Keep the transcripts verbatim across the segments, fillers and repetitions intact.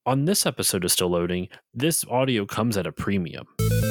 On this episode of Still Loading, this audio comes at a premium.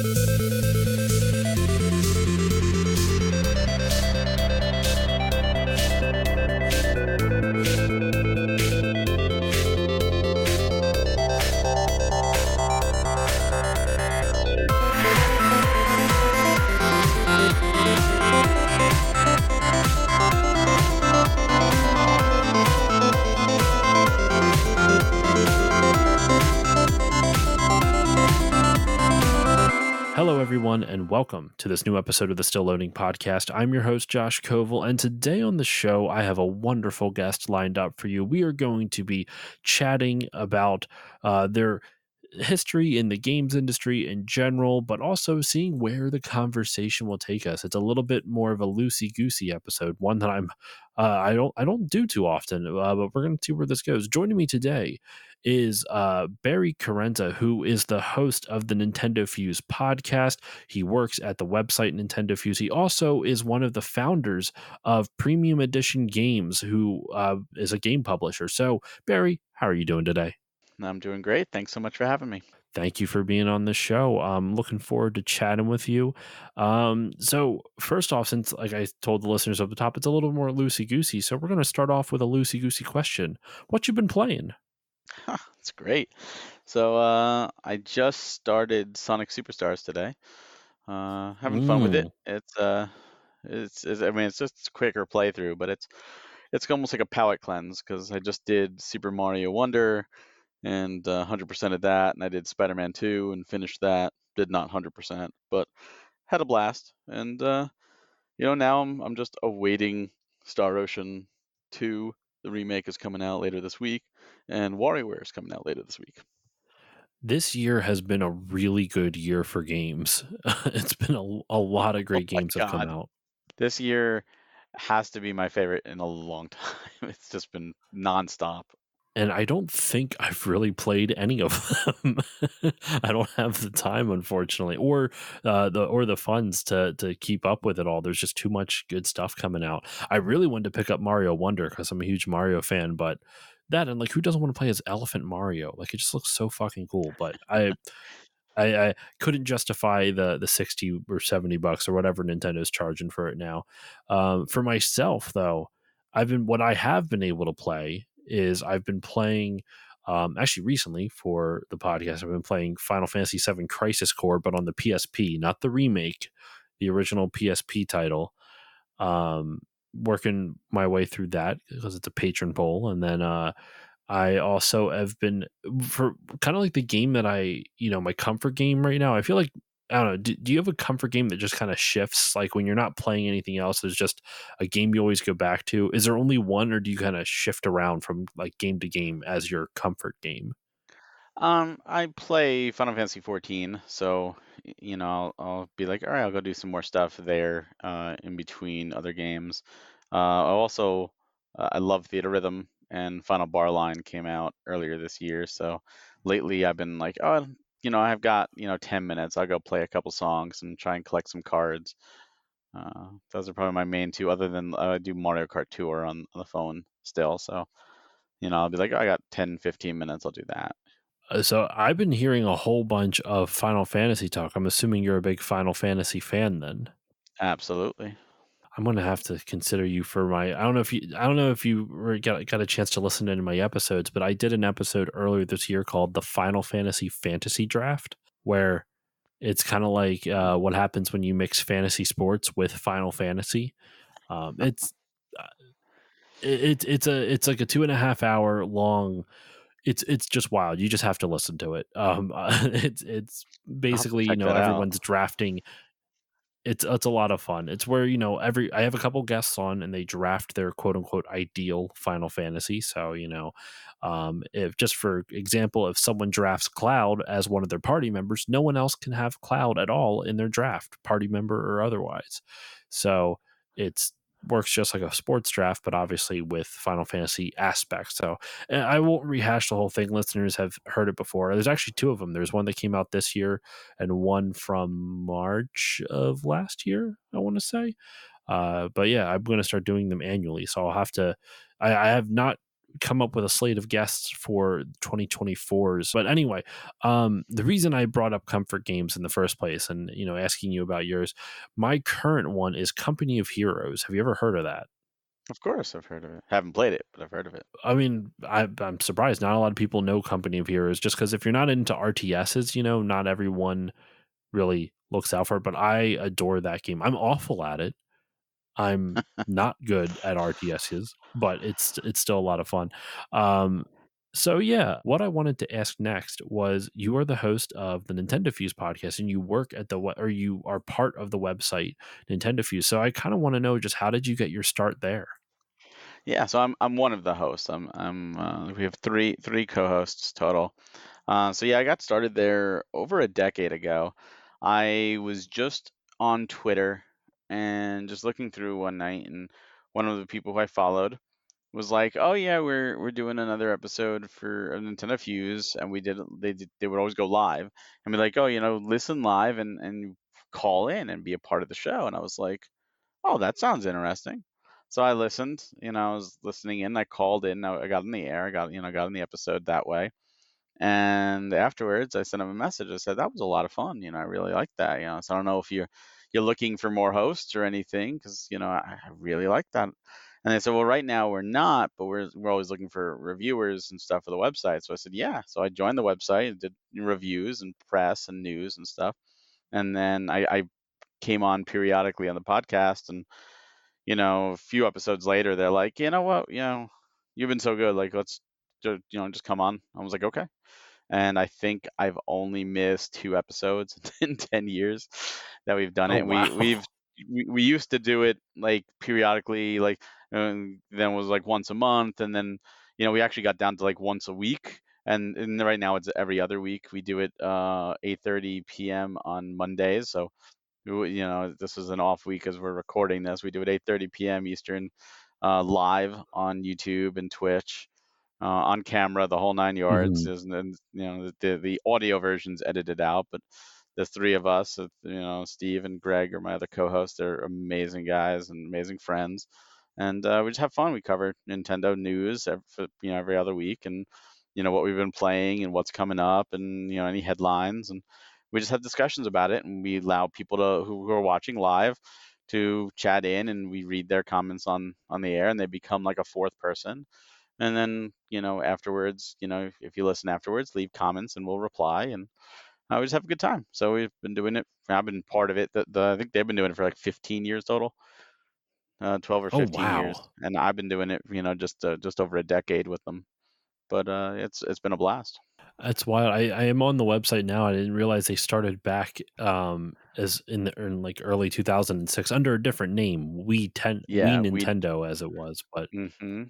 Hello, everyone, and welcome to this new episode of the Still Loading podcast. I'm your host, Josh Koval, and today on the show, I have a wonderful guest lined up for you. We are going to be chatting about uh, their history in the games industry in general, but also seeing where the conversation will take us. It's a little bit more of a loosey-goosey episode, one that I'm uh, I don't I don't do too often, uh, but we're going to see where this goes. Joining me today is uh, Barry Carenta, who is the host of the Nintendo Fuse podcast. He works at the website Nintendo Fuse. He also is one of the founders of Premium Edition Games, who uh, is a game publisher. So, Barry, how are you doing today? I'm doing great. Thanks so much for having me. Thank you for being on the show. I'm looking forward to chatting with you. Um, so first off, since like I told the listeners at the top, it's a little more loosey goosey. So we're going to start off with a loosey goosey question. What you been playing? That's great. So uh, I just started Sonic Superstars today. Uh, having fun with it. Mm. It's uh, it's, it's I mean it's just a quicker playthrough, but it's it's almost like a palate cleanse because I just did Super Mario Wonder and uh, one hundred percent of that, and I did Spider-Man two and finished that. Did not one hundred percent, but had a blast. And uh, you know now I'm I'm just awaiting Star Ocean two. The remake is coming out later this week, and WarioWare is coming out later this week. This year has been a really good year for games. It's been a, a lot of great Oh my games have come God, out. this year has to be my favorite in a long time. It's just been nonstop. And I don't think I've really played any of them. I don't have the time, unfortunately, or uh, the or the funds to to keep up with it all. There's just too much good stuff coming out. I really wanted to pick up Mario Wonder because I'm a huge Mario fan, but that and like who doesn't want to play as Elephant Mario? Like it just looks so fucking cool. But I I, I couldn't justify the the sixty or seventy bucks or whatever Nintendo's charging for it now. Um, for myself, though, I've been what I have been able to play is I've been playing. Um, actually, recently for the podcast, I've been playing Final Fantasy seven Crisis Core, but on the P S P, not the remake, the original P S P title. Um, working my way through that because it's a patron poll, and then uh, I also have been for kind of like the game that I, you know, my comfort game right now. I feel like I don't know. Do, do you have a comfort game that just kind of shifts? Like when you're not playing anything else, there's just a game you always go back to. Is there only one, or do you kind of shift around from like game to game as your comfort game? Um, I play Final Fantasy fourteen, so y- you know I'll, I'll be like, all right, I'll go do some more stuff there uh, in between other games. Uh, I also uh, I love Theater Rhythm, and Final Bar Line came out earlier this year. So lately I've been like, oh, you know, I've got you know ten minutes. I'll go play a couple songs and try and collect some cards. Uh, those are probably my main two, other than uh, I do Mario Kart Tour on, on the phone still. So you know I'll be like, oh, I got ten, fifteen minutes. I'll do that. Uh, So I've been hearing a whole bunch of Final Fantasy talk. I'm assuming you're a big Final Fantasy fan then. Absolutely. I'm gonna have to consider you for my. I don't know if you. I don't know if you were, got got a chance to listen to any of my episodes, but I did an episode earlier this year called the Final Fantasy Fantasy Draft, where it's kind of like uh, what happens when you mix fantasy sports with Final Fantasy. Um, it's uh, it, it's a it's like a two and a half hour long. It's it's just wild. You just have to listen to it. Um, it's it's I'll have to basically you check know that out. everyone's drafting. It's it's a lot of fun. It's where, you know, every I have a couple guests on and they draft their quote unquote ideal Final Fantasy. So, you know, um, if just for example, if someone drafts Cloud as one of their party members, no one else can have Cloud at all in their draft, party member or otherwise. So it's works just like a sports draft, but obviously with Final Fantasy aspects. So and I won't rehash the whole thing. Listeners have heard it before. There's actually two of them. There's one that came out this year and one from March of last year, I want to say. Uh, but yeah, I'm going to start doing them annually. So I'll have to, I, I have not come up with a slate of guests for twenty twenty-fours. But anyway, um, the reason I brought up comfort games in the first place, and you know, asking you about yours, my current one is Company of Heroes. Have you ever heard of that? Of course, I've heard of it. Haven't played it, but I've heard of it. I mean, I, I'm surprised not a lot of people know Company of Heroes, just because if you're not into R T Ss, you know, not everyone really looks out for it. But I adore that game. I'm awful at it. I'm not good at R T Ss, but it's it's still a lot of fun. Um, so yeah, what I wanted to ask next was, you are the host of the Nintendo Fuse podcast, and you work at the we- or you are part of the website Nintendo Fuse. So I kind of want to know, just how did you get your start there? Yeah, so I'm I'm one of the hosts. I'm I'm uh, we have three three co-hosts total. Uh, so yeah, I got started there over a decade ago. I was just on Twitter and just looking through one night, and one of the people who I followed was like, "Oh yeah, we're we're doing another episode for a Nintendo Fuse," and we did. They did, they would always go live and be like, "Oh, you know, listen live and and call in and be a part of the show." And I was like, "Oh, that sounds interesting." So I listened. You know, I was listening in. I called in. I I got in the air. I got you know got in the episode that way. And afterwards, I sent him a message. I said that was a lot of fun. You know, I really liked that. You know, so I don't know if you're you're looking for more hosts or anything, because you know I, I really like that. And they said, well, right now we're not, but we're we're always looking for reviewers and stuff for the website. So I said, yeah. So I joined the website and did reviews and press and news and stuff. And then I, I came on periodically on the podcast, and you know, a few episodes later, they're like, you know what, you know, you've been so good, like let's ju- you know just come on. I was like, okay. And I think I've only missed two episodes in ten years that we've done Oh it. And we wow. we've we, we used to do it like periodically, like and then it was like once a month, and then you know we actually got down to like once a week. And, and right now it's every other week. We do it uh eight thirty p.m. on Mondays. So you know this is an off week as we're recording this. We do it eight thirty p.m. Eastern, uh, live on YouTube and Twitch, uh, on camera, the whole nine yards. Mhm. Is and you know the the audio version's edited out, but the three of us, uh, you know, Steve and Greg are my other co-hosts. They're amazing guys and amazing friends, and uh, we just have fun. We cover Nintendo news every, you know every other week, and you know what we've been playing and what's coming up, and you know any headlines, and we just have discussions about it, and we allow people to who are watching live to chat in, and we read their comments on on the air, and they become like a fourth person. And then you know afterwards, you know if, if you listen afterwards, leave comments and we'll reply, and uh, we just have a good time. So we've been doing it. I've been part of it. The, the, I think they've been doing it for like fifteen years total, uh, twelve or Oh fifteen years, wow. and I've been doing it, you know, just uh, just over a decade with them. But uh, it's it's been a blast. That's wild. I, I am on the website now. I didn't realize they started back um as in the in like early two thousand six under a different name. We ten We Yeah, we. Nintendo as it was, but Hmm.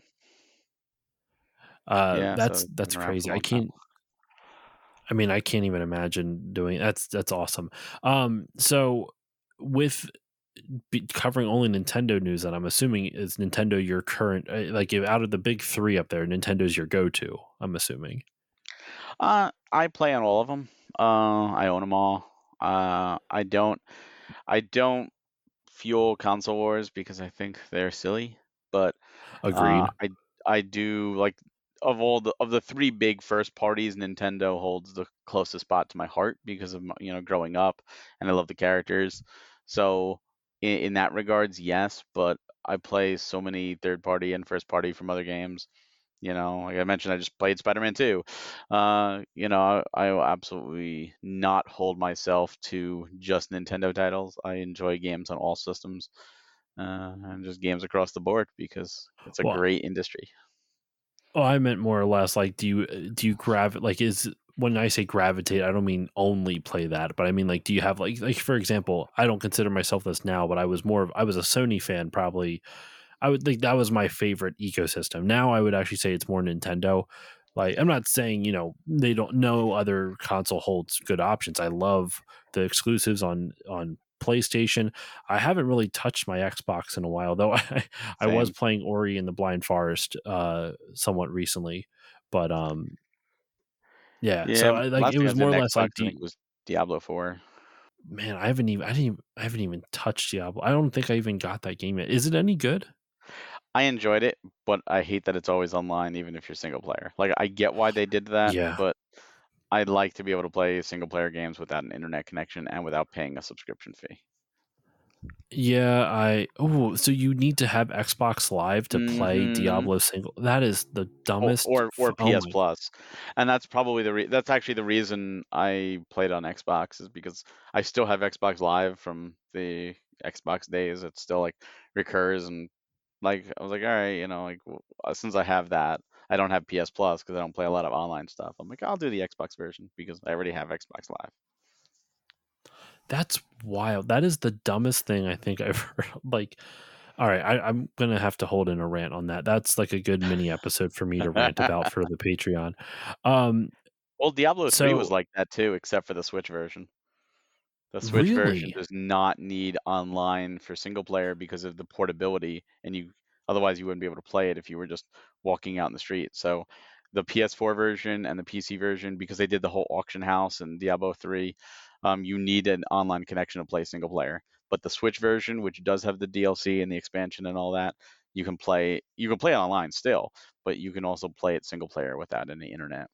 uh Yeah, so that's it's that's been around for crazy. a I long time. can't I mean, I can't even imagine doing that's that's awesome. Um so with be covering only Nintendo news, that I'm assuming is Nintendo your current, uh, like if out of the big three up there, Nintendo's your go-to, I'm assuming. Uh, I play on all of them. Uh, I own them all. Uh, I don't I don't fuel console wars because I think they're silly, but Uh, Agreed. I I do like, of all the of the three big first parties, Nintendo holds the closest spot to my heart because of my, you know growing up, and I love the characters. So in, in that regards, yes, but I play so many third party and first party from other games. You know, like I mentioned, I just played Spider-Man two. Uh, you know, I, I will absolutely not hold myself to just Nintendo titles. I enjoy games on all systems, uh, and just games across the board because it's a Well, great industry. oh, I meant more or less like, do you do you grav like is when I say gravitate, I don't mean only play that, but I mean like, do you have like like for example, I don't consider myself this now, but I was more of I was a Sony fan probably. I would think that was my favorite ecosystem. Now I would actually say it's more Nintendo. Like, I'm not saying, you know, they don't no other console holds good options. I love the exclusives on on PlayStation. I haven't really touched my Xbox in a while, though. I, I was Same. playing Ori and the Blind Forest uh somewhat recently. But um yeah, Yeah, so m- I like last it thing I was did more or on less like, Xbox, do I you, think, was Diablo four. man, I haven't even I didn't even, I haven't even touched Diablo. I don't think I even got that game yet. Is it any good? I enjoyed it, but I hate that it's always online, even if you're single player. Like, I get why they did that, Yeah. but I'd like to be able to play single player games without an internet connection and without paying a subscription fee. Yeah, I oh, so you need to have Xbox Live to play hmm Diablo single. That is the Or, dumbest. or F- or oh P S my. Plus, and that's probably the re- that's actually the reason I played on Xbox is because I still have Xbox Live from the Xbox days. It still like recurs, and like I was like, all right, you know, like w- uh, since I have that, I don't have P S Plus because I don't play a lot of online stuff. I'm like, I'll do the Xbox version because I already have Xbox Live. That's wild. That is the dumbest thing I think I've heard. Like, all right, I, I'm gonna have to hold in a rant on that. That's like a good mini episode for me to rant about for the Patreon. Um, Well, Diablo three was so like that too, except for the Switch version. The Switch version really, does not need online for single player because of the portability, and you otherwise you wouldn't be able to play it if you were just walking out in the street. So the P S four version and the P C version, because they did the whole auction house and Diablo three, um, you need an online connection to play single player. But the Switch version, which does have the D L C and the expansion and all that, you can play you can play it online still, but you can also play it single player without any internet.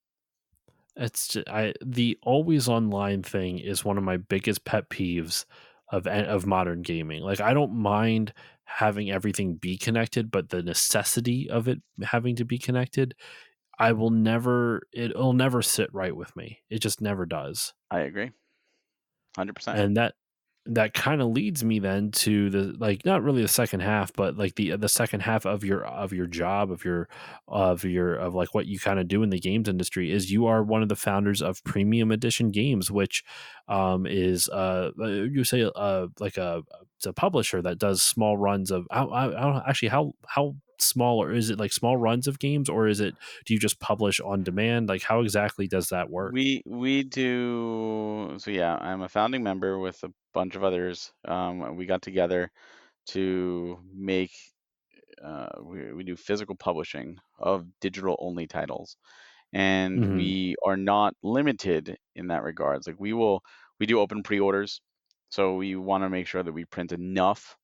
it's just, I the always online thing is one of my biggest pet peeves of a- of modern gaming. Like I don't mind having everything be connected, but the necessity of it having to be connected, I will never. It'll never sit right with me. It just never does. I agree, one hundred percent. And that that kind of leads me then to the like not really the second half but like the the second half of your of your job of your of your of like what you kind of do in the games industry is you are one of the founders of Premium Edition Games, which um is uh uh, you say uh like a it's a publisher that does small runs of I, I, I don't actually how how small, or is it like small runs of games, or is it do you just publish on demand? Like how exactly does that work? We we do so yeah, I'm a founding member with a bunch of others. Um, we got together to make uh, we, we do physical publishing of digital only titles, and Hmm. we are not limited in that regards. Like we will we do open pre-orders, so we want to make sure that we print enough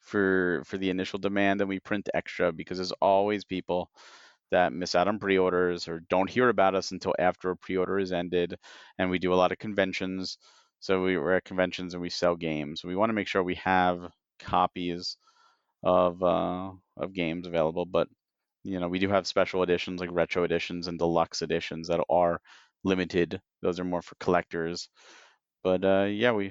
for for the initial demand, and we print extra because there's always people that miss out on pre-orders or don't hear about us until after a pre-order is ended. And we do a lot of conventions, so we, we're at conventions and we sell games. We want to make sure we have copies of uh, of games available, but you know we do have special editions like retro editions and deluxe editions that are limited. Those are more for collectors. But uh, yeah, we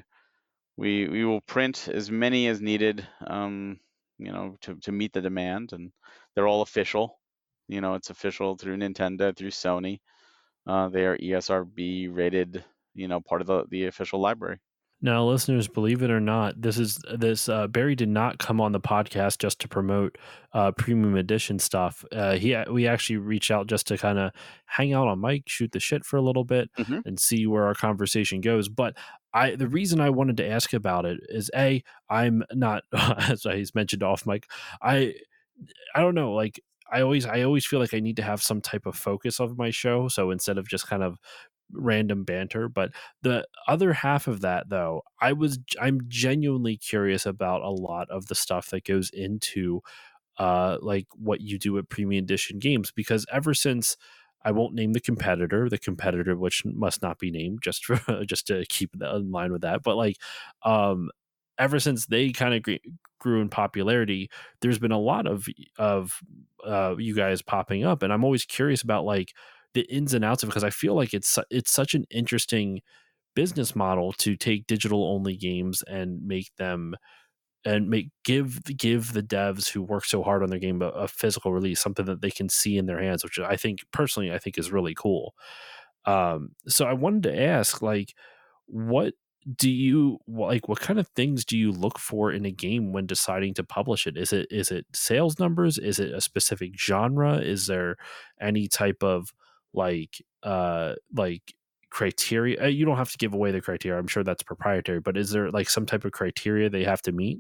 we we will print as many as needed, um, you know, to to meet the demand, and they're all official. You know, it's official through Nintendo, through Sony. Uh, they are E S R B rated, you know, part of the the official library. Now, listeners, believe it or not, this is this uh, Barry did not come on the podcast just to promote uh, premium edition stuff. Uh, he we actually reached out just to kind of hang out on mic, shoot the shit for a little bit, hmm and see where our conversation goes. But I, the reason I wanted to ask about it is a, I'm not as he's mentioned off mic. I I don't know, like I always I always feel like I need to have some type of focus of my show. So instead of just kind of random banter, but the other half of that though, I was I'm genuinely curious about a lot of the stuff that goes into uh like what you do at Premium Edition Games, because ever since I won't name the competitor, the competitor which must not be named just for just to keep in line with that, but like um ever since they kind of gre- grew in popularity, there's been a lot of of uh you guys popping up, and I'm always curious about like the ins and outs of it, because I feel like it's su- it's such an interesting business model to take digital only games and make them and make give give the devs who work so hard on their game a, a physical release, something that they can see in their hands, which I think personally I think is really cool. Um, so I wanted to ask, like, what do you like? What kind of things do you look for in a game when deciding to publish it? Is it is it sales numbers? Is it a specific genre? Is there any type of like uh like criteria? Uh, You don't have to give away the criteria. I'm sure that's proprietary, but is there like some type of criteria they have to meet?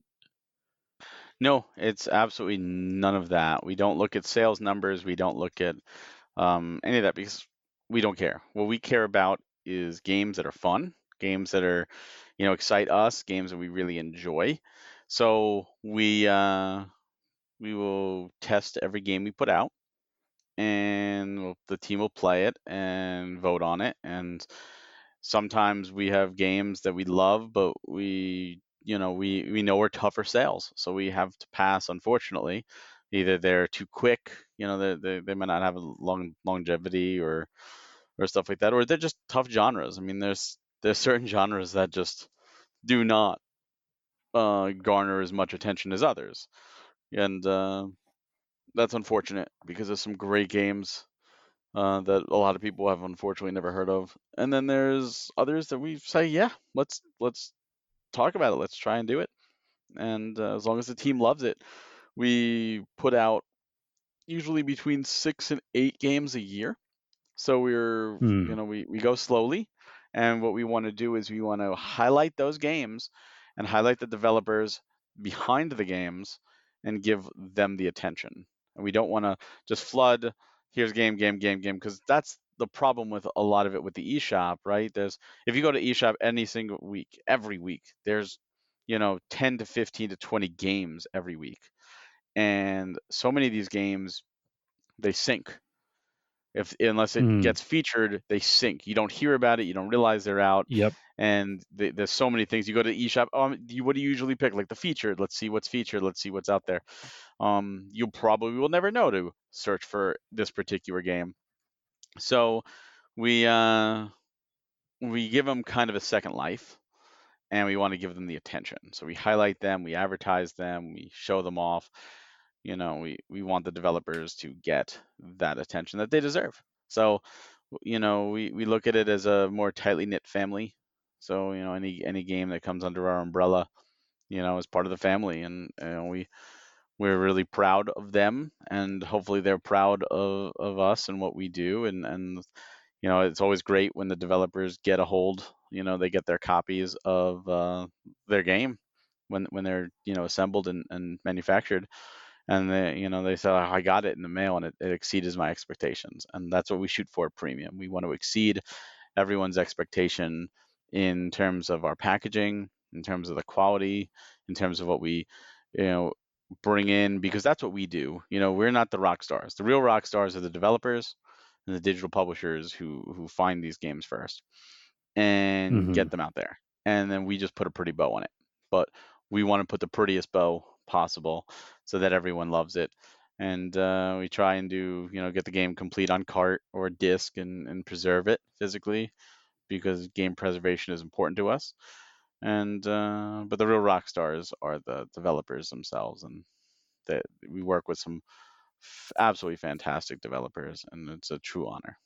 No, it's absolutely none of that. We don't look at sales numbers. We don't look at um, any of that because we don't care. What we care about is games that are fun, games that are, you know, excite us, games that we really enjoy. So we uh, we will test every game we put out, and we'll- the team will play it and vote on it. And sometimes we have games that we love, but we, you know, we we know are tougher sales, so we have to pass. Unfortunately, either they're too quick, you know, they they, they might not have a long longevity or or stuff like that, or they're just tough genres. I mean, there's there's certain genres that just do not uh, garner as much attention as others, and uh, that's unfortunate because there's some great games uh, that a lot of people have unfortunately never heard of. And then there's others that we say, yeah, let's let's talk about it, let's try and do it. And uh, as long as the team loves it, we put out usually between six and eight games a year. So we're, you Hmm. know, we, we go slowly. And what we want to do is we want to highlight those games and highlight the developers behind the games and give them the attention. And we don't want to just flood, here's game, game, game, game, because that's the problem with a lot of it with the eShop, right? There's, if you go to eShop any single week, every week, there's, you know, ten to fifteen to twenty games every week. And so many of these games, they sink if unless it Hmm. gets featured, they sink. You don't hear about it. You don't realize they're out. Yep. And th- there's so many things. You go to eShop. Um, do you, what do you usually pick? Like the featured. Let's see what's featured. Let's see what's out there. Um, you probably will never know to search for this particular game. So we uh, we give them kind of a second life, and we want to give them the attention. So we highlight them, we advertise them, we show them off. You know, we we want the developers to get that attention that they deserve. So, you know, we we look at it as a more tightly knit family. So, you know, any any game that comes under our umbrella, you know, is part of the family, and you know, we we're really proud of them, and hopefully they're proud of of us and what we do. And and you know, it's always great when the developers get a hold, you know, they get their copies of uh, their game when when they're, you know, assembled and, and manufactured, and they, you know, they say, "Oh, I got it in the mail and it, it exceeded my expectations." And that's what we shoot for at Premium. We want to exceed everyone's expectation in terms of our packaging, in terms of the quality, in terms of what we, you know, bring in, because that's what we do. You know, we're not the rock stars. The real rock stars are the developers and the digital publishers who who find these games first and Hmm. get them out there. And then we just put a pretty bow on it. But we want to put the prettiest bow possible so that everyone loves it. And uh, we try and do, you know, get the game complete on cart or disc, and, and preserve it physically, because game preservation is important to us. And uh, but the real rock stars are the developers themselves, and that we work with some f- absolutely fantastic developers, and it's a true honor.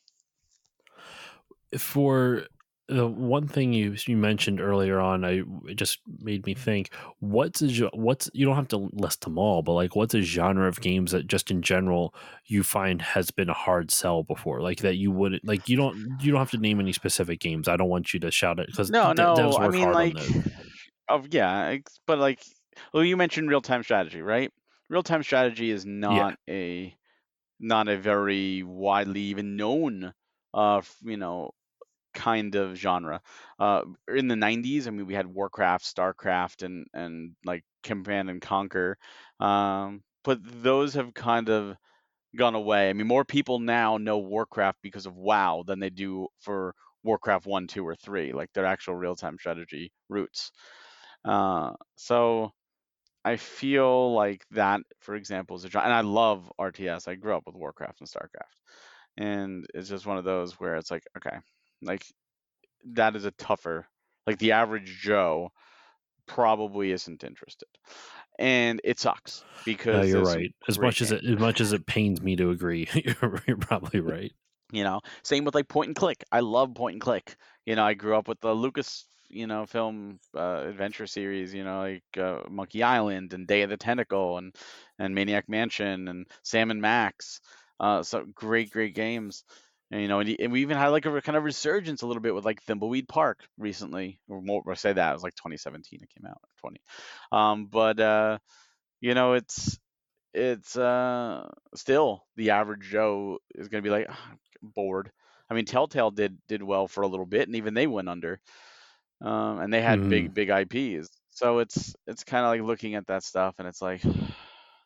For the one thing you you mentioned earlier on, I it just made me think. What's a gen- what's you don't have to list them all, but like what's a genre of games that just in general you find has been a hard sell before, like that you wouldn't like you don't you don't have to name any specific games. I don't want you to shout it because No, de- no, devs I work mean hard on like, those. of yeah, ex- but like, well, you mentioned real time strategy, right? Real time strategy is Yeah. not a not a very widely even known, uh, f- you know, kind of genre. Uh, in the nineties, I mean, we had Warcraft, Starcraft, and and like Command and Conquer, um, but those have kind of gone away. I mean, more people now know Warcraft because of WoW than they do for Warcraft one, two, or three, like their actual real time strategy roots. Uh, so I feel like that, for example, is a genre, and I love R T S. I grew up with Warcraft and Starcraft, and it's just one of those where it's like, okay, like that is a tougher, like the average Joe probably isn't interested, and it sucks No, because you're there's some right. As great much as it as games. much as it pains me to agree, you're, you're probably right. You know, same with like point and click. I love point and click. You know, I grew up with the Lucas, you know, film uh, adventure series. You know, like uh, Monkey Island and Day of the Tentacle and and Maniac Mansion and Sam and Max. Uh, so great, great games. And, you know, and, y- and we even had like a re- kind of resurgence a little bit with like Thimbleweed Park recently. Or more, or say that it was like twenty seventeen. It came out twenty. Um, but uh, you know, it's it's uh still the average Joe is going to be like, "Ah, I'm bored." I mean, Telltale did did well for a little bit, and even they went under, um, and they had Hmm. big big I Ps. So it's it's kind of like looking at that stuff, and it's like,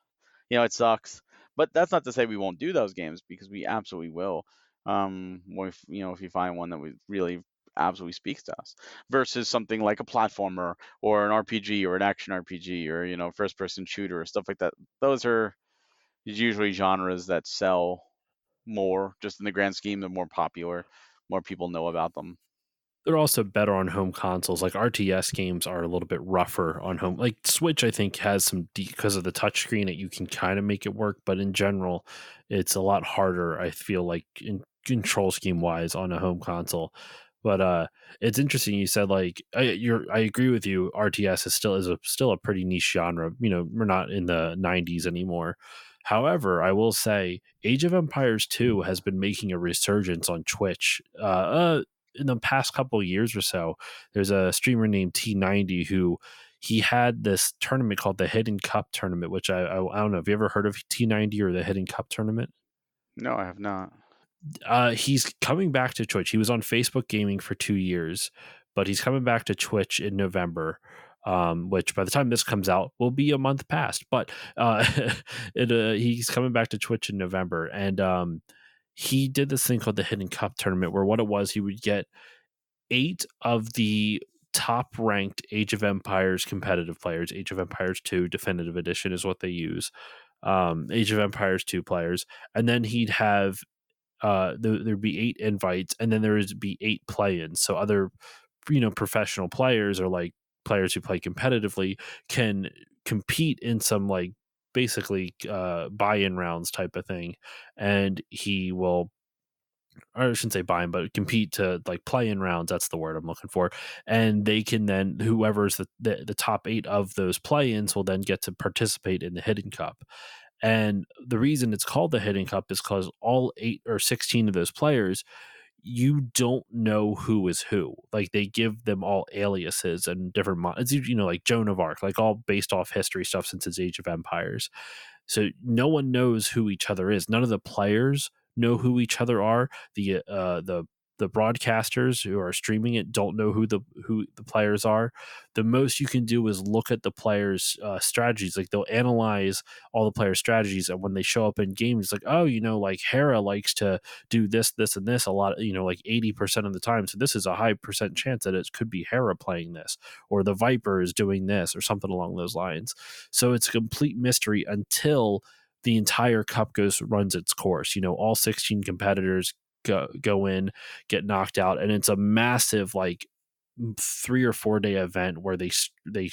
You know, it sucks. But that's not to say we won't do those games, because we absolutely will. Um, if you know, if you find one that we really absolutely speaks to us, versus something like a platformer or an R P G or an action R P G or, you know, first person shooter or stuff like that. Those are usually genres that sell more, just in the grand scheme. They're more popular, more people know about them. They're also better on home consoles. Like R T S games are a little bit rougher on home. Like Switch, I think has some because of the touchscreen that you can kind of make it work, but in general, it's a lot harder. I feel like in control scheme wise on a home console. But uh, it's interesting. You said like I, you're. I agree with you. R T S is still is a still a pretty niche genre. You know, we're not in the nineties anymore. However, I will say Age of Empires two has been making a resurgence on Twitch. Uh, uh in the past couple of years or so, there's a streamer named T ninety who he had this tournament called the Hidden Cup tournament, which I, I, I don't know. Have you ever heard of T ninety or the Hidden Cup tournament? No, I have not. Uh, he's coming back to Twitch. He was on Facebook Gaming for two years, but he's coming back to Twitch in November. Um, which by the time this comes out will be a month past. But uh, it, uh, he's coming back to Twitch in November, and um, he did this thing called the Hidden Cup tournament, where what it was, he would get eight of the top ranked Age of Empires competitive players. Age of Empires two Definitive Edition is what they use. Um, Age of Empires two players, and then he'd have uh, there, there'd be eight invites, and then there would be eight play-ins. So other, you know, professional players or like players who play competitively can compete in some like basically uh, buy-in rounds type of thing, and he will or I shouldn't say buy in, but compete to like play in rounds. That's the word I'm looking for. And they can then, whoever's the, the, the top eight of those play ins will then get to participate in the Hidden Cup. And the reason it's called the Hidden Cup is because all eight or sixteen of those players, you don't know who is who. Like they give them all aliases and different, mo- it's, you know, like Joan of Arc, like all based off history stuff since it's Age of Empires. So no one knows who each other is. None of the players know who each other are. The uh, the the broadcasters who are streaming it don't know who the who the players are. The most you can do is look at the players' uh, strategies. Like they'll analyze all the players' strategies, and when they show up in games, like oh, you know, like Hera likes to do this, this, and this a lot. You know, like eighty percent of the time. So this is a high percent chance that it could be Hera playing this, or the Viper is doing this, or something along those lines. So it's a complete mystery until the entire cup goes runs its course. You know, all sixteen competitors go go in, get knocked out, and it's a massive like three or four day event where they they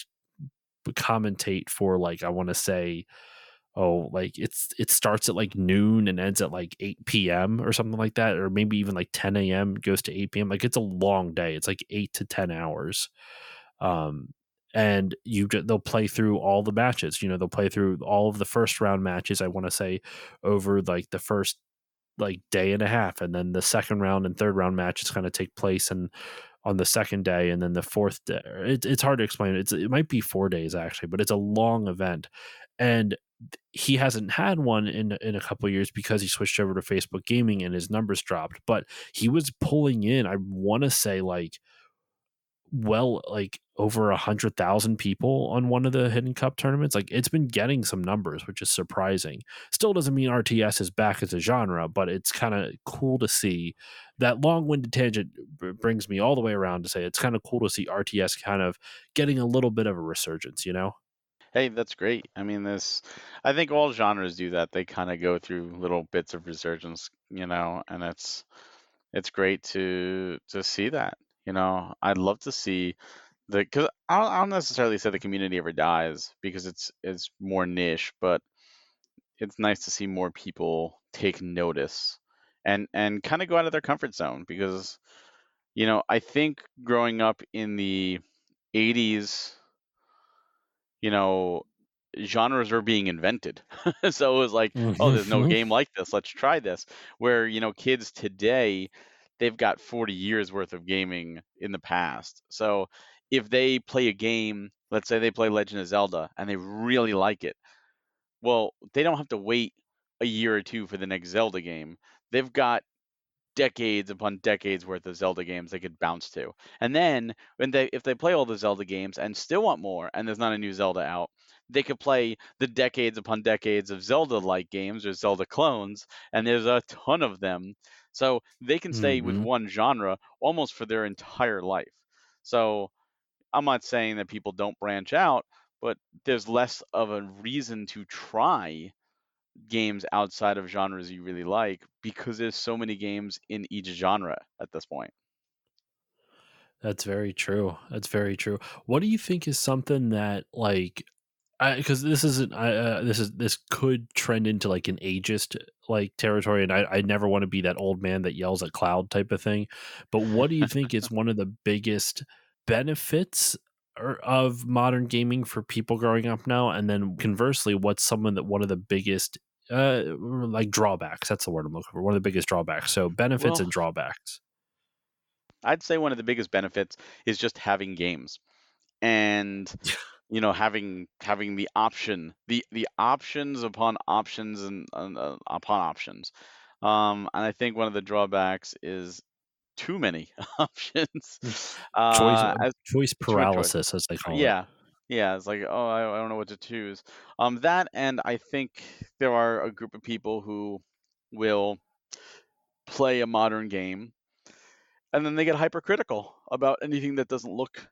commentate for like I want to say oh like it's it starts at like noon and ends at like eight p.m or something like that, or maybe even like ten a.m goes to eight p.m. Like it's a long day. It's like eight to ten hours. um and you they'll play through all the matches. You know, they'll play through all of the first round matches, I want to say, over like the first like day and a half, and then the second round and third round matches kind of take place and on the second day, and then the fourth day. It, it's hard to explain. It's it might be four days actually, but it's a long event, and he hasn't had one in in a couple of years because he switched over to Facebook Gaming and his numbers dropped. But he was pulling in, I want to say like well like over a hundred thousand people on one of the Hidden Cup tournaments. Like it's been getting some numbers, which is surprising. Still doesn't mean R T S is back as a genre, but it's kind of cool to see. That long-winded tangent brings me all the way around to say it's kind of cool to see R T S kind of getting a little bit of a resurgence, you know? Hey, that's great. I mean, this, I think all genres do that. They kind of go through little bits of resurgence, you know, and it's it's great to to see that. You know, I'd love to see the because I don't, I don't necessarily say the community ever dies, because it's it's more niche, but it's nice to see more people take notice and and kind of go out of their comfort zone, because you know I think growing up in the eighties, you know, genres were being invented. So it was like, oh, there's no Mhm. game like this, let's try this. Where, you know, kids today, they've got forty years worth of gaming in the past. So if they play a game, let's say they play Legend of Zelda and they really like it, well, they don't have to wait a year or two for the next Zelda game. They've got decades upon decades worth of Zelda games they could bounce to. And then when they if they play all the Zelda games and still want more and there's not a new Zelda out, they could play the decades upon decades of Zelda-like games or Zelda clones, and there's a ton of them. So they can stay with Hmm. one genre almost for their entire life. So I'm not saying that people don't branch out, but there's less of a reason to try games outside of genres you really like because there's so many games in each genre at this point. That's very true. That's very true. What do you think is something that like because this isn't I uh, this is this could trend into like an ageist like territory, and I I never want to be that old man that yells at cloud type of thing. But what do you think is one of the biggest benefits or, of modern gaming for people growing up now? And then conversely, what's someone that one of the biggest uh like drawbacks? That's the word I'm looking for. One of the biggest drawbacks. So benefits Well, and drawbacks. I'd say one of the biggest benefits is just having games and you know having having the option the the options upon options and, and uh, upon options. Um and I think one of the drawbacks is too many options. Choice uh uh, as choice Too much choice. paralysis, as they call it. Yeah. Yeah, it's like, "Oh, I I don't know what to choose." Um, that and I think there are a group of people who will play a modern game, and then they get hypercritical about anything that doesn't look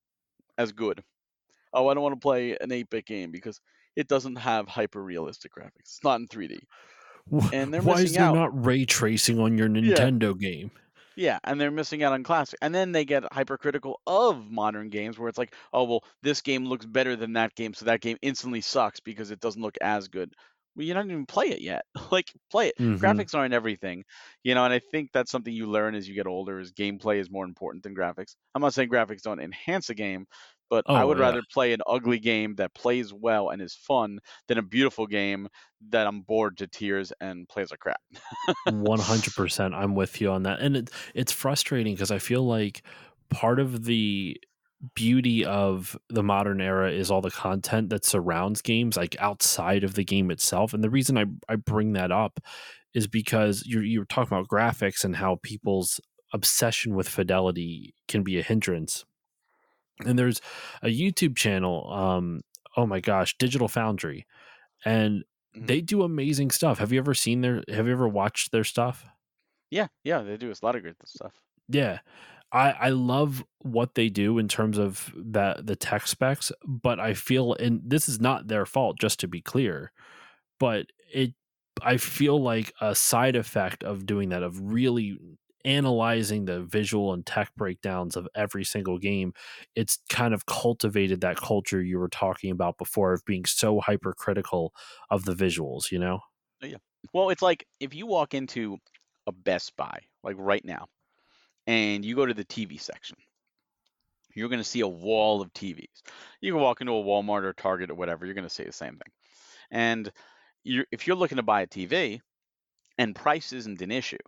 as good. "Oh, I don't wanna play an eight-bit game because it doesn't have hyper realistic graphics. It's not in three D." Wh- And they're Why is missing there out. not ray tracing on your Yeah. Nintendo game? Yeah, and they're missing out on classic. And then they get hypercritical of modern games where it's like, oh, well, this game looks better than that game, so that game instantly sucks because it doesn't look as good. Well, you don't even play it yet. Like, play it. Hmm. Graphics aren't everything, you know, and I think that's something you learn as you get older is gameplay is more important than graphics. I'm not saying graphics don't enhance a game, but I Oh would yeah, rather play an ugly game that plays well and is fun than a beautiful game that I'm bored to tears and plays like crap. one hundred percent. I'm with you on that, and it, it's frustrating because I feel like part of the beauty of the modern era is all the content that surrounds games, like outside of the game itself. And the reason I I bring that up is because you're you're talking about graphics and how people's obsession with fidelity can be a hindrance. And there's a YouTube channel, um, oh my gosh, Digital Foundry, and Mhm. they do amazing stuff. Have you ever seen their have you ever watched their stuff? Yeah, yeah, they do. It's a lot of good stuff. Yeah. I I love what they do in terms of that the tech specs, but I feel and this is not their fault, just to be clear, but it I feel like a side effect of doing that, of really analyzing the visual and tech breakdowns of every single game, it's kind of cultivated that culture you were talking about before of being so hypercritical of the visuals, you know? Oh, yeah. Well, it's like if you walk into a Best Buy, like right now, and you go to the T V section, you're going to see a wall of T Vs. You can walk into a Walmart or Target or whatever, you're going to see the same thing. And you're, if you're looking to buy a T V and price isn't an issue,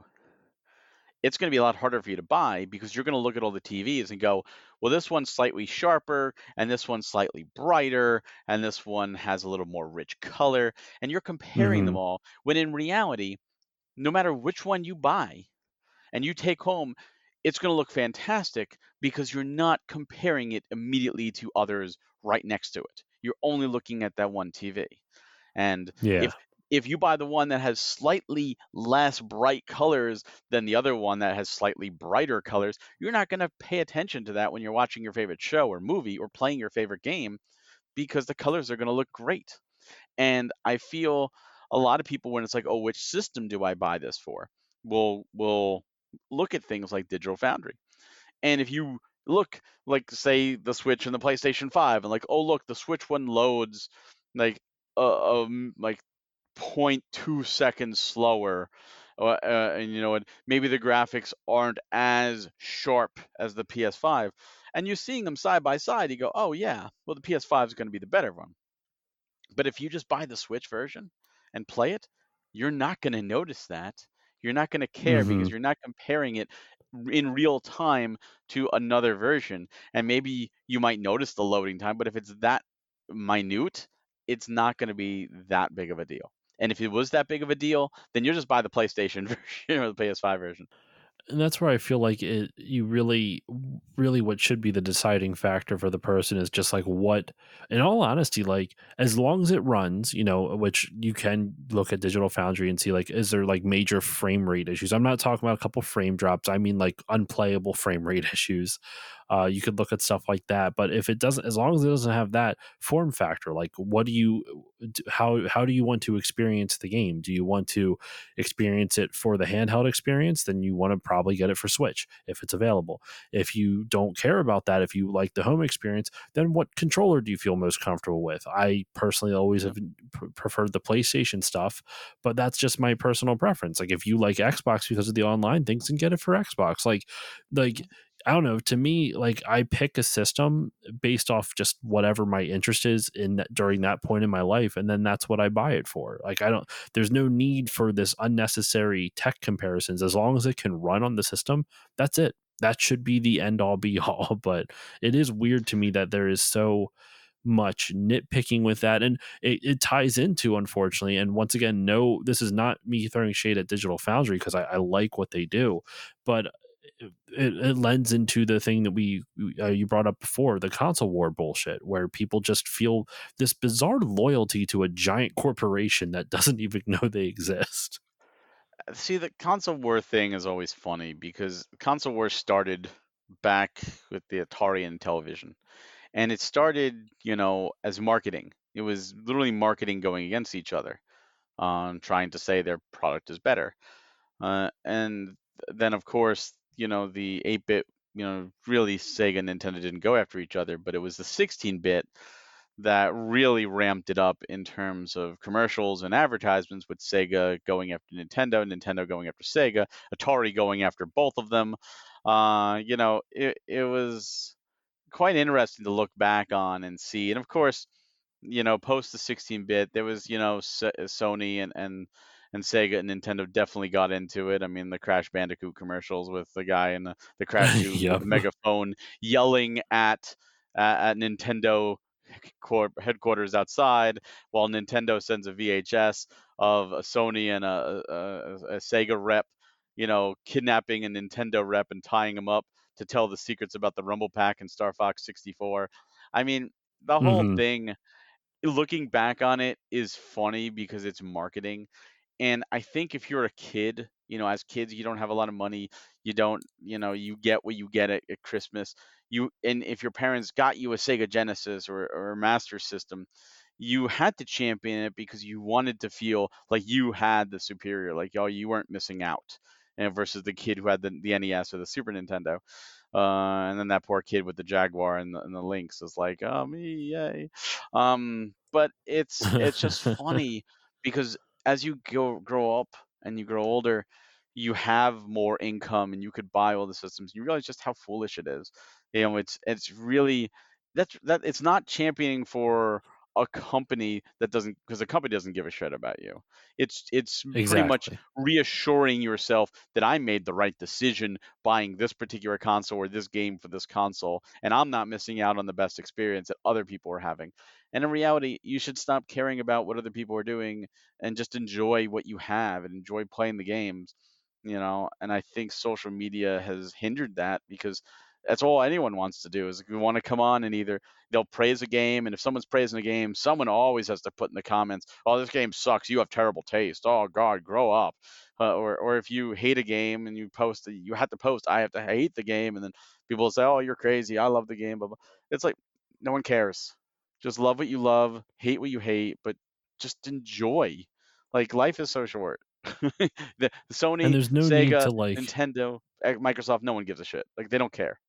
it's going to be a lot harder for you to buy because you're going to look at all the T Vs and go, well, this one's slightly sharper, and this one's slightly brighter, and this one has a little more rich color. And you're comparing them Mhm. all when in reality, no matter which one you buy and you take home, it's going to look fantastic because you're not comparing it immediately to others right next to it. You're only looking at that one T V. And Yeah. if if you buy the one that has slightly less bright colors than the other one that has slightly brighter colors, you're not going to pay attention to that when you're watching your favorite show or movie or playing your favorite game because the colors are going to look great. And I feel a lot of people when it's like, "Oh, which system do I buy this for?" will will look at things like Digital Foundry. And if you look like say the Switch and the PlayStation five and like, "Oh, look, the Switch one loads like uh, um like zero point two seconds slower." Uh, uh, and you know what? Maybe the graphics aren't as sharp as the P S five. And you're seeing them side by side. You go, oh, yeah, well, the P S five is going to be the better one. But if you just buy the Switch version and play it, you're not going to notice that. You're not going to care because Mhm. you're not comparing it r- in real time to another version. And maybe you might notice the loading time, but if it's that minute, it's not going to be that big of a deal. And if it was that big of a deal, then you just buy the PlayStation version or the P S five version. And that's where I feel like it you really really what should be the deciding factor for the person is just like what in all honesty, like as long as it runs, you know, which you can look at Digital Foundry and see like is there like major frame rate issues. I'm not talking about a couple frame drops. I mean like unplayable frame rate issues. Uh, you could look at stuff like that, but if it doesn't, as long as it doesn't have that form factor, like what do you, how how do you want to experience the game? Do you want to experience it for the handheld experience? Then you want to probably get it for Switch if it's available. If you don't care about that, if you like the home experience, then what controller do you feel most comfortable with? I personally always Yeah. have pr- preferred the PlayStation stuff, but that's just my personal preference. Like if you like Xbox because of the online things, then get it for Xbox. Like, like I don't know. To me, like I pick a system based off just whatever my interest is in that during that point in my life, and then that's what I buy it for. Like I don't. There's no need for this unnecessary tech comparisons. As long as it can run on the system, that's it. That should be the end all be all. But it is weird to me that there is so much nitpicking with that, and it, it ties into, unfortunately, and once again, no, this is not me throwing shade at Digital Foundry because I, I like what they do, but it, it lends into the thing that we uh, you brought up before, the console war bullshit, where people just feel this bizarre loyalty to a giant corporation that doesn't even know they exist. See, the console war thing is always funny because console war started back with the Atari and television. And it started, you know, as marketing. It was literally marketing going against each other, um, trying to say their product is better. Uh, and then, of course, you know, the eight bit, you know, really Sega and Nintendo didn't go after each other, but it was the sixteen bit that really ramped it up in terms of commercials and advertisements, with Sega going after Nintendo, Nintendo going after Sega, Atari going after both of them. Uh, you know, it, it was quite interesting to look back on and see. And of course, you know, post the sixteen bit, there was, you know, S- Sony and and and Sega and Nintendo definitely got into it. I mean, the Crash Bandicoot commercials with the guy in the, the Crash suit with Yep. the megaphone yelling at uh, at Nintendo corp- headquarters outside, while Nintendo sends a V H S of a Sony and a, a, a Sega rep, you know, kidnapping a Nintendo rep and tying him up to tell the secrets about the Rumble Pack and Star Fox sixty-four. I mean, the whole Hmm. thing, looking back on it, is funny because it's marketing. And I think if you're a kid, you know, as kids, you don't have a lot of money. You don't, you know, you get what you get at, at Christmas. You and if your parents got you a Sega Genesis or, or a Master System, you had to champion it because you wanted to feel like you had the superior, like oh, you weren't missing out. And versus the kid who had the, the N E S or the Super Nintendo. Uh, and then that poor kid with the Jaguar and the, and the Lynx is like, oh me, yay. Um, but it's it's just funny because as you go grow up and you grow older, you have more income and you could buy all the systems. You realize just how foolish it is. You know, it's it's really that's that it's not championing for a company that doesn't, because the company doesn't give a shit about you. It's it's pretty much Exactly. reassuring yourself that I made the right decision buying this particular console or this game for this console, and I'm not missing out on the best experience that other people are having. And in reality, you should stop caring about what other people are doing and just enjoy what you have and enjoy playing the games, you know. And I think social media has hindered that because that's all anyone wants to do is we want to come on and either they'll praise a game, and if someone's praising a game, someone always has to put in the comments, oh, this game sucks, you have terrible taste, oh god, grow up. Uh, or, or if you hate a game and you post, you have to post, I have to hate the game, and then people will say, oh, you're crazy, I love the game, blah, blah. It's like no one cares. Just love what you love, hate what you hate, but just enjoy. Like life is so short. the, the And Sony, there's no need Sega, to like Nintendo, eh, Microsoft, no one gives a shit. Like they don't care.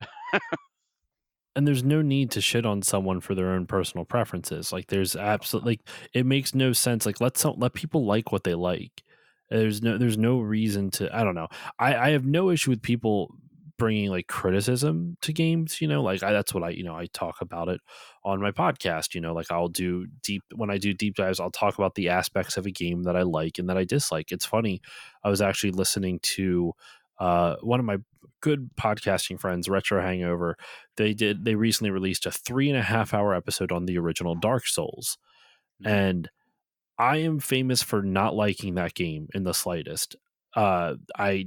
and there's no need to shit on someone for their own personal preferences. Like there's absolutely like it makes no sense. Like let some let people like what they like. There's no there's no reason to I don't know. I I have no issue with people bringing like criticism to games, you know, like I, that's what I, you know, I talk about it on my podcast, you know, like I'll do deep when I do deep dives, I'll talk about the aspects of a game that I like and that I dislike. It's funny. I was actually listening to uh one of my good podcasting friends, Retro Hangover. They did they recently released a three and a half hour episode on the original Dark Souls. Mhm. And I am famous for not liking that game in the slightest. Uh, I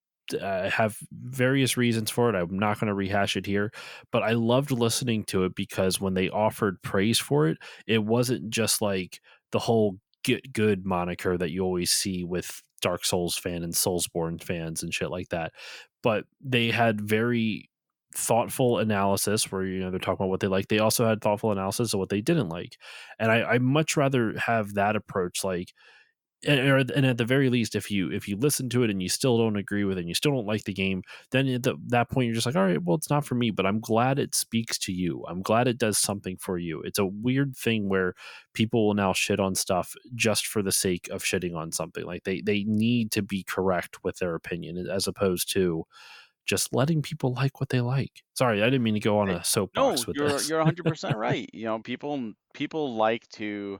I have various reasons for it. I'm not going to rehash it here, but I loved listening to it because when they offered praise for it, it wasn't just like the whole get good moniker that you always see with Dark Souls fan and Soulsborne fans and shit like that. But they had very thoughtful analysis where, you know, they're talking about what they like. They also had thoughtful analysis of what they didn't like. And I, I much rather have that approach. Like, and, or, and at the very least, if you if you listen to it and you still don't agree with it and you still don't like the game, then at the, that point you're just like, all right, well, it's not for me, but I'm glad it speaks to you. I'm glad it does something for you. It's a weird thing where people will now shit on stuff just for the sake of shitting on something. Like they they need to be correct with their opinion as opposed to just letting people like what they like. Sorry, I didn't mean to go on Hey, a no, soapbox with you're this. you're one hundred percent right. You know, people people like to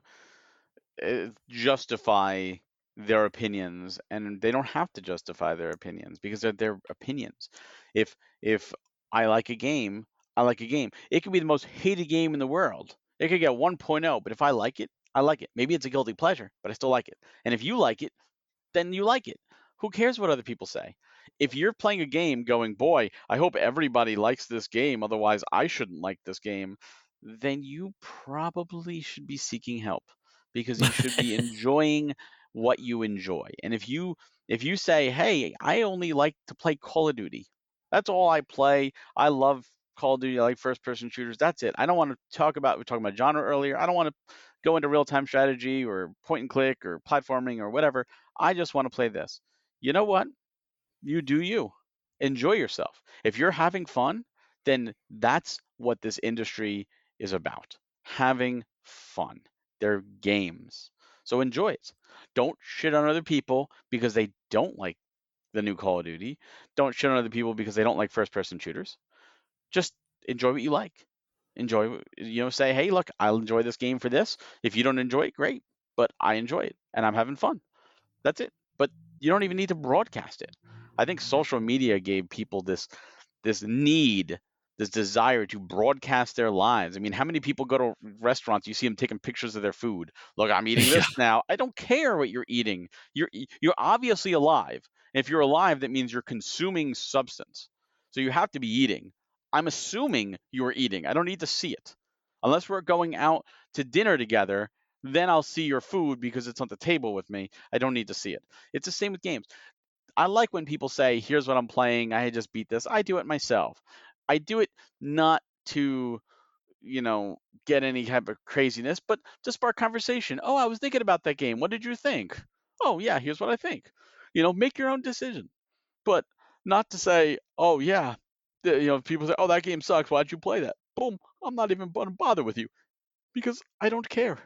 uh, justify their opinions, and they don't have to justify their opinions because they're their opinions. If if I like a game, I like a game. It could be the most hated game in the world. It could get 1.0, but if I like it, I like it. Maybe it's a guilty pleasure, but I still like it. And if you like it, then you like it. Who cares what other people say? If you're playing a game going, boy, I hope everybody likes this game, otherwise I shouldn't like this game, then you probably should be seeking help because you should be enjoying what you enjoy. And if you if you say, "Hey, I only like to play Call of Duty. That's all I play. I love Call of Duty. I like first person shooters. That's it. I don't want to talk about we were talking about genre earlier. I don't want to go into real time strategy or point and click or platforming or whatever. I just want to play this." You know what? You do you. Enjoy yourself. If you're having fun, then that's what this industry is about. Having fun. They're games. So enjoy it. Don't shit on other people because they don't like the new Call of Duty. Don't shit on other people because they don't like first person shooters. Just enjoy what you like. Enjoy, you know, say, hey, look, I'll enjoy this game for this. If you don't enjoy it, great. But I enjoy it and I'm having fun. That's it. But you don't even need to broadcast it. I think social media gave people this this need, this desire to broadcast their lives. I mean, how many people go to restaurants? You see them taking pictures of their food. Look, I'm eating Yeah. this now. I don't care what you're eating. You're you're obviously alive. And if you're alive, that means you're consuming substance. So you have to be eating. I'm assuming you are eating. I don't need to see it. Unless we're going out to dinner together, then I'll see your food because it's on the table with me. I don't need to see it. It's the same with games. I like when people say, "Here's what I'm playing. I just beat this." I do it myself. I do it not to, you know, get any type of craziness, but to spark conversation. "Oh, I was thinking about that game. What did you think?" "Oh, yeah, here's what I think." You know, make your own decision, but not to say, "Oh, yeah." the- You know, people say, "Oh, that game sucks. Why'd you play that?" Boom. I'm not even going to bother with you because I don't care.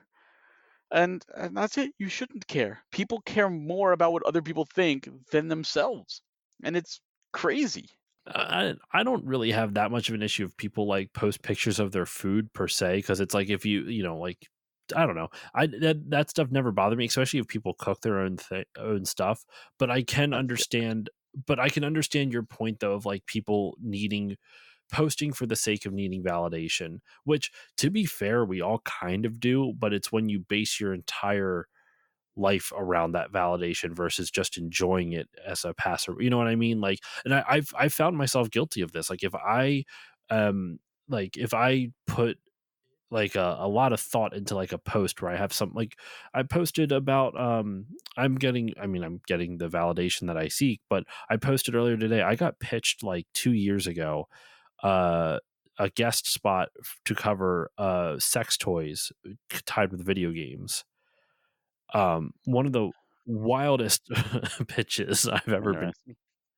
And and that's it. You shouldn't care. People care more about what other people think than themselves. And it's crazy. I I don't really have that much of an issue if people like post pictures of their food per se because it's like if you you know like I don't know I that that stuff never bothered me, especially if people cook their own th- own stuff. But I can That's different. understand. But I can understand your point though of like people needing posting for the sake of needing validation, which to be fair we all kind of do. But it's when you base your entire life around that validation versus just enjoying it as a passer. You know what I mean? Like, and I, I've I found myself guilty of this. Like, if I um like if I put like a, a lot of thought into like a post where I have some like I posted about um I'm getting I mean I'm getting the validation that I seek, but I posted earlier today I got pitched like two years ago uh a guest spot f- to cover uh sex toys tied with video games, um, one of the wildest pitches I've ever been. Interesting.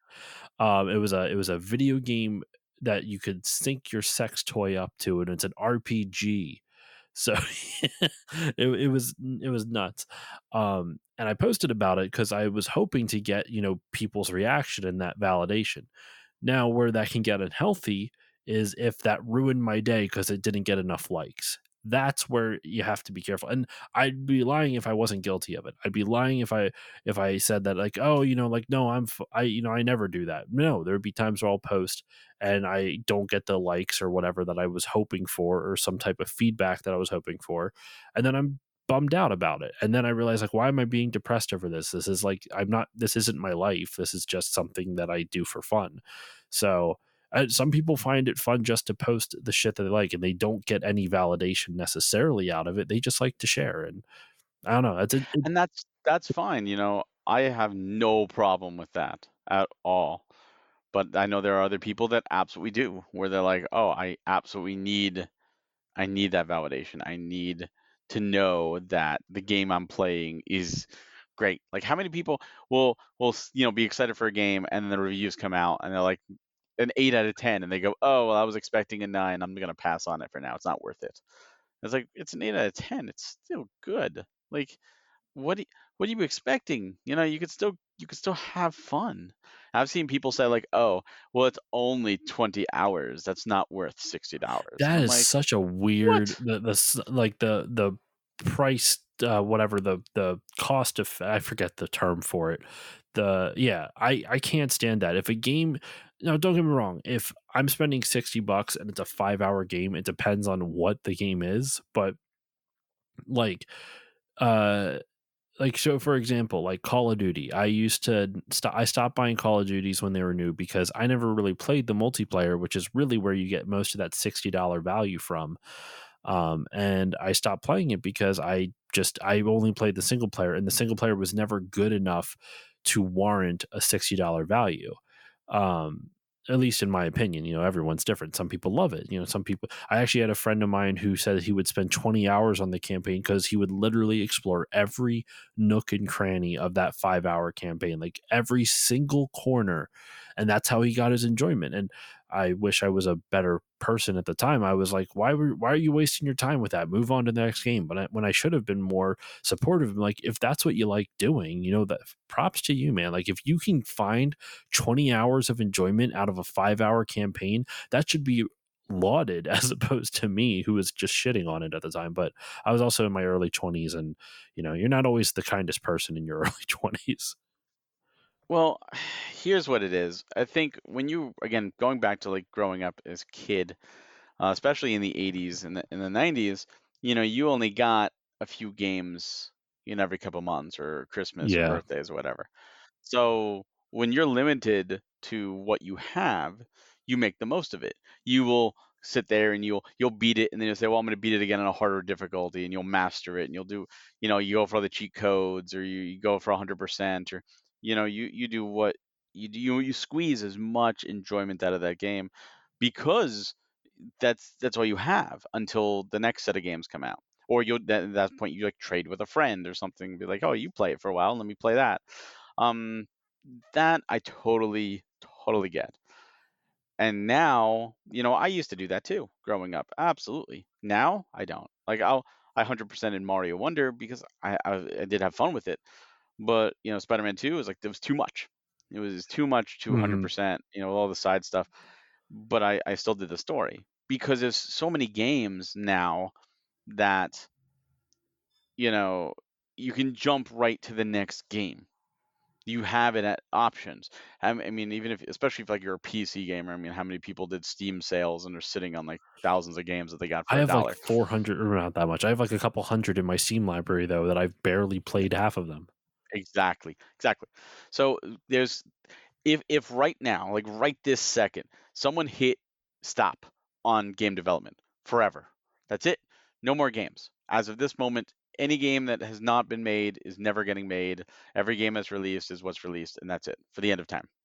Um, it was a it was a video game that you could sync your sex toy up to, and it's an R P G. So it, it was it was nuts. Um, and I posted about it because I was hoping to get you know people's reaction and that validation. Now, where that can get unhealthy is if that ruined my day because it didn't get enough likes. That's where you have to be careful. And I'd be lying if I wasn't guilty of it. I'd be lying if I if I said that like, oh, you know, like no, I'm f- I you know I never do that. No, there'd be times where I'll post and I don't get the likes or whatever that I was hoping for or some type of feedback that I was hoping for, and then I'm bummed out about it. And then I realized, like, why am I being depressed over this? This is like, I'm not, this isn't my life. This is just something that I do for fun. So, uh, some people find it fun just to post the shit that they like, and they don't get any validation necessarily out of it. They just like to share. And I don't know. It's a, it, And that's that's fine, you know. I have no problem with that at all. But I know there are other people that absolutely do, where they're like, "Oh, I absolutely need I need that validation. I need to know that the game I'm playing is great." Like, how many people will will s- you know be excited for a game and then the reviews come out and they're like an eight out of ten, and they go, "Oh, well, I was expecting a nine. I'm gonna pass on it for now. It's not worth it." It's like it's an eight out of ten. It's still good. Like, what do what are you expecting? You know, you could still you could still have fun. I've seen people say like, "Oh, well, it's only twenty hours. That's not worth sixty dollars." And that I'm is like, such a weird, "What?" the, the, s- like the, the price, uh, whatever the, the cost of, I forget the term for it. The, yeah, I, I can't stand that. If a game, no, don't get me wrong. If I'm spending sixty bucks and it's a five hour game, it depends on what the game is. But like, uh, like so for example, like Call of Duty, I used to st- I stopped buying Call of Duties when they were new because I never really played the multiplayer, which is really where you get most of that sixty dollars value from. Um, and I stopped playing it because I just I only played the single player, and the single player was never good enough to warrant a sixty dollars value. Um, at least in my opinion, you know, everyone's different. Some people love it. You know, some people, I actually had a friend of mine who said he would spend twenty hours on the campaign because he would literally explore every nook and cranny of that five hour campaign, like every single corner. And that's how he got his enjoyment. And I wish I was a better person at the time. I was like, why were why are you wasting your time with that? Move on to the next game. But I, when I should have been more supportive, like if that's what you like doing, you know, that props to you, man. Like if you can find twenty hours of enjoyment out of a five hour campaign, that should be lauded as opposed to me who was just shitting on it at the time. But I was also in my early twenties, and you know, you're not always the kindest person in your early twenties. Well, here's what it is. I think when you again going back to like growing up as a kid, uh, especially in the eighties and the, in the nineties, you know, you only got a few games in every couple months or Christmas or Yeah. birthdays or whatever. So when you're limited to what you have, you make the most of it. You will sit there and you'll you'll beat it, and then you'll say, "Well, I'm going to beat it again on a harder difficulty," and you'll master it, and you'll do, you know, you go for all the cheat codes, or you, you go for one hundred percent, or you know, you you do what you do. You, you squeeze as much enjoyment out of that game because that's that's all you have until the next set of games come out. Or you'll that, at that point you like trade with a friend or something, be like, "Oh, you play it for a while, let me play that." Um, that I totally, totally get. And now, you know, I used to do that too growing up. Absolutely. Now I don't. Like I'll I one hundred percent in Mario Wonder because I, I I did have fun with it. But, you know, Spider-Man two was like there was too much. It was too much to Hmm. one hundred percent, you know, all the side stuff. But I I still did the story because there's so many games now that, you know, you can jump right to the next game. You have it at options. I m I mean, even if especially if, like, you're a P C gamer, I mean, how many people did Steam sales and are sitting on, like, thousands of games that they got I for a have like dollar? four hundred, or not that much. I have like a couple hundred in my Steam library though that I've barely played half of them. Exactly, exactly. So, uh, there's if if right now, like, right this second, someone hit stop on game development forever, that's it, no more games. As of this moment, any game that has not been made is never getting made. Every game that's released is what's released, and that's it for the end of time.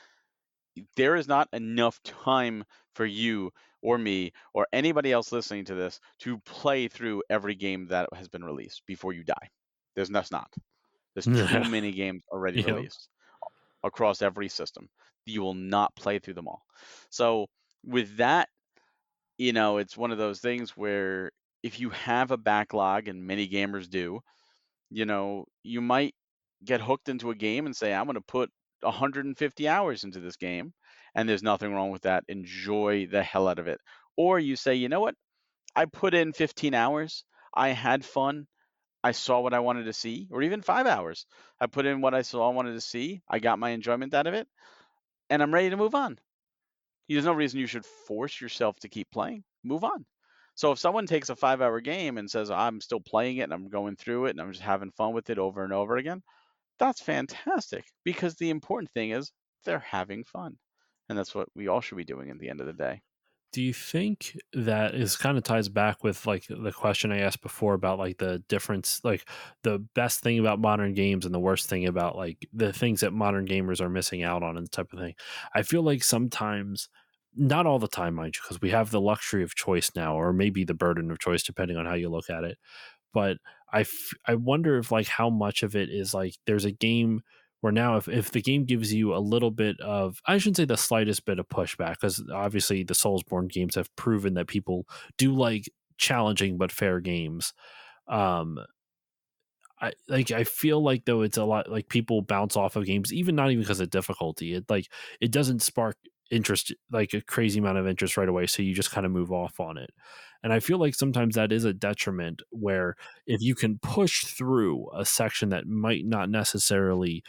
There is not enough time for you or me or anybody else listening to this to play through every game that has been released before you die. There's that's not. There's too many games already Yep. released across every system. You will not play through them all. So with that, you know, it's one of those things where if you have a backlog, and many gamers do, you know, you might get hooked into a game and say, I'm going to put one hundred fifty hours into this game. And there's nothing wrong with that. Enjoy the hell out of it. Or you say, you know what? I put in fifteen hours. I had fun. I saw what I wanted to see, or even five hours. I put in what I saw, I wanted to see. I got my enjoyment out of it, and I'm ready to move on. There's no reason you should force yourself to keep playing. Move on. So if someone takes a five hour game and says, I'm still playing it and I'm going through it and I'm just having fun with it over and over again, that's fantastic because the important thing is they're having fun. And that's what we all should be doing at the end of the day. Do you think that is kind of ties back with like the question I asked before about like the difference, like the best thing about modern games and the worst thing about like the things that modern gamers are missing out on and type of thing? I feel like sometimes, not all the time, mind you, because we have the luxury of choice now, or maybe the burden of choice, depending on how you look at it. But I, f- I wonder if like how much of it is like there's a game where now if, if the game gives you a little bit of, I shouldn't say the slightest bit of pushback, because obviously the Soulsborne games have proven that people do like challenging but fair games. um I like I feel like though it's a lot like people bounce off of games, even not even because of difficulty. It like it doesn't spark interest, like a crazy amount of interest right away, so you just kind of move off on it. And I feel like sometimes that is a detriment, where if you can push through a section that might not necessarily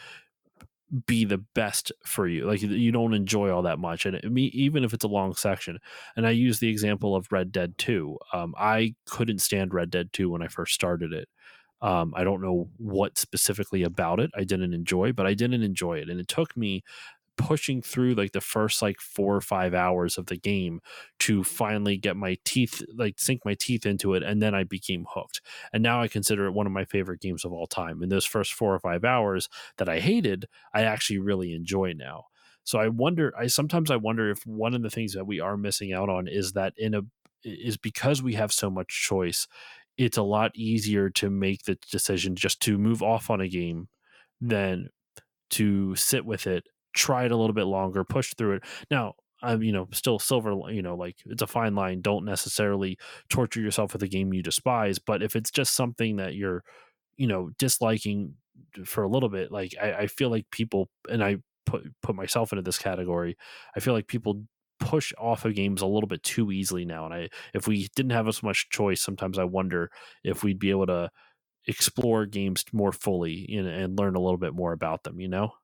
be the best for you, like you don't enjoy all that much, and it, me even if it's a long section. And I use the example of Red Dead two. um, I couldn't stand Red Dead two when I first started it. um, I don't know what specifically about it I didn't enjoy, but I didn't enjoy it, and it took me pushing through like the first like four or five hours of the game to finally get my teeth, like sink my teeth into it, and then I became hooked. And now I consider it one of my favorite games of all time. And those first four or five hours that I hated, I actually really enjoy now. So I wonder, I sometimes I wonder if one of the things that we are missing out on is that in a is because we have so much choice, it's a lot easier to make the decision just to move off on a game than to sit with it, try it a little bit longer, push through it. Now, I'm, you know, still silver, you know, like it's a fine line. Don't necessarily torture yourself with a game you despise, but if it's just something that you're, you know, disliking for a little bit, like I, I feel like people, and I put put myself into this category, I feel like people push off of games a little bit too easily now. And I, if we didn't have as much choice, sometimes I wonder if we'd be able to explore games more fully and, and learn a little bit more about them, you know?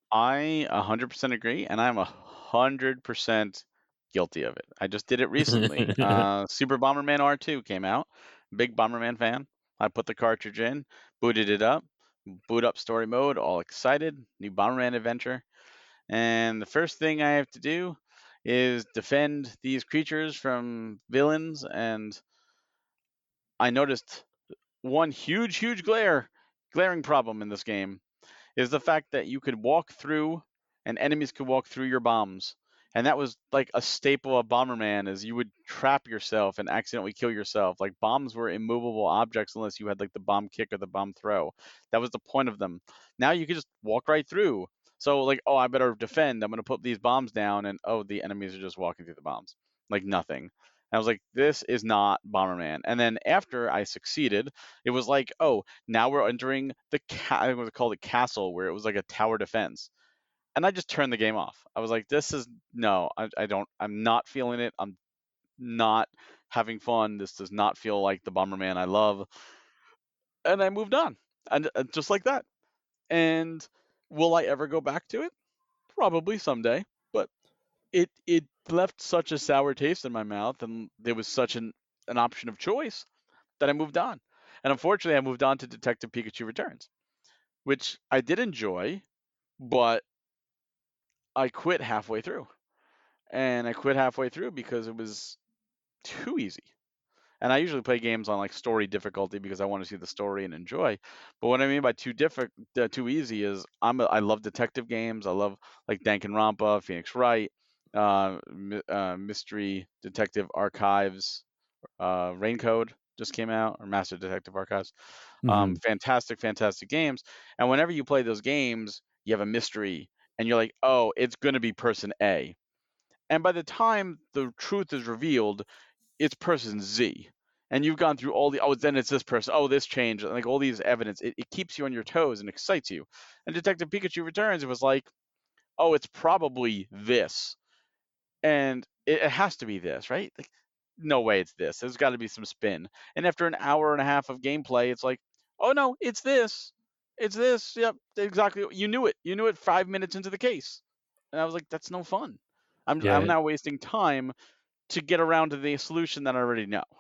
I one hundred percent agree, and I'm one hundred percent guilty of it. I just did it recently. Uh, Super Bomberman R two came out. Big Bomberman fan. I put the cartridge in, booted it up, boot up story mode, all excited, new Bomberman adventure. And the first thing I have to do is defend these creatures from villains. And I noticed one huge, huge glare, glaring problem in this game is the fact that you could walk through and enemies could walk through your bombs. And that was like a staple of Bomberman is you would trap yourself and accidentally kill yourself. Like bombs were immovable objects unless you had like the bomb kick or the bomb throw. That was the point of them. Now you can just walk right through. So like, oh, I better defend. I'm gonna put these bombs down, and oh, the enemies are just walking through the bombs like nothing. And I was like, this is not Bomberman. And then after I succeeded, it was like, oh, now we're entering the ca- I was called a castle where it was like a tower defense, and I just turned the game off. I was like, this is no, I, I don't, I'm not feeling it. I'm not having fun. This does not feel like the Bomberman I love, and I moved on, and uh, just like that. And will I ever go back to it? Probably someday, but it it left such a sour taste in my mouth, and there was such an an option of choice that I moved on. And unfortunately, I moved on to Detective Pikachu Returns, which I did enjoy, but I quit halfway through. And I quit halfway through because it was too easy. And I usually play games on like story difficulty because I want to see the story and enjoy. But what I mean by too diffi- uh, too easy is I'm a, I love detective games. I love like Danganronpa, Phoenix Wright, uh, my, uh, Mystery Detective Archives, uh, Raincode just came out, or Master Detective Archives. Um, Hmm. fantastic, fantastic games. And whenever you play those games, you have a mystery, and you're like, oh, it's going to be person A. And by the time the truth is revealed, it's person Z. And you've gone through all the, oh, then it's this person, oh, this changed, like all these evidence. It, it keeps you on your toes and excites you. And Detective Pikachu Returns, it was like, oh, it's probably this. And it, it has to be this, right? Like, no way it's this. There's got to be some spin. And after an hour and a half of gameplay, it's like, oh no, it's this. It's this. Yep, exactly. You knew it. You knew it five minutes into the case. And I was like, that's no fun. I'm I'm Yeah, now wasting time to get around to the solution that I already know.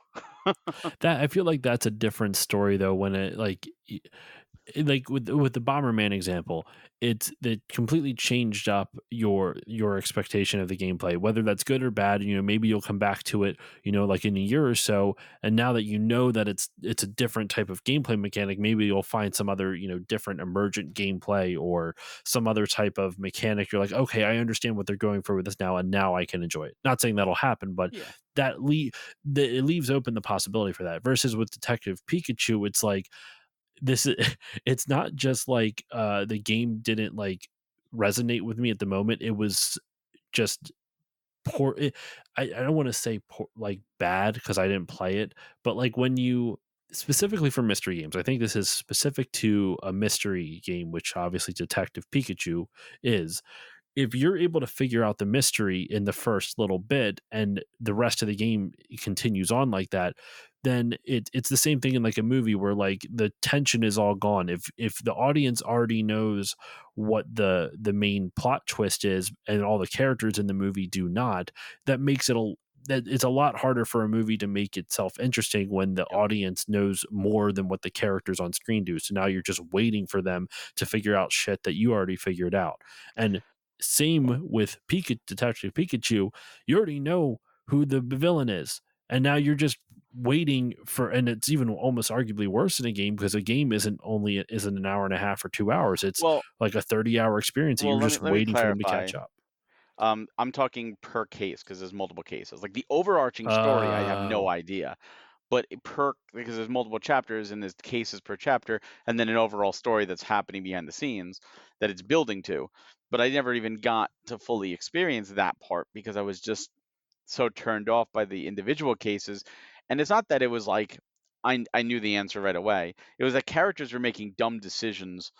That I feel like that's a different story though when it like y- it- like with with the Bomberman example, it's that completely changed up your your expectation of the gameplay, whether that's good or bad. You know, maybe you'll come back to it, you know, like in a year or so, and now that you know that it's it's a different type of gameplay mechanic, maybe you'll find some other, you know, different emergent gameplay or some other type of mechanic. You're like, okay, I understand what they're going for with this now, and now I can enjoy it. Not saying that'll happen, but Yeah. that le- the, it leaves open the possibility for that. Versus with Detective Pikachu, it's like this is it's not just like uh the game didn't like resonate with me at the moment. It was just poor. It, I, I don't want to say poor, like bad because I didn't play it, but like when you specifically for mystery games, I think this is specific to a mystery game, which obviously Detective Pikachu is. If you're able to figure out the mystery in the first little bit and the rest of the game continues on like that, then it, it's the same thing in like a movie where like the tension is all gone. If if the audience already knows what the the main plot twist is and all the characters in the movie do not, that makes it a that it's a lot harder for a movie to make itself interesting when the Yep. audience knows more than what the characters on screen do. So now you're just waiting for them to figure out shit that you already figured out. And same with Pika, Detective Pikachu. You already know who the villain is, and now you're just waiting for. And it's even almost arguably worse in a game because a game isn't only isn't an hour and a half or two hours. It's Well, like a thirty hour experience that well, you're let me just let me waiting for them to clarify. catch up. Um, I'm talking per case because there's multiple cases. Like the overarching story, I have no Oh, idea. But it per because there's multiple chapters and there's cases per chapter, and then an overall story that's happening behind the scenes that it's building to. But I never even got to fully experience that part because I was just so turned off by the individual cases. And it's not that it was like I I knew the answer right away. It was that characters were making dumb decisions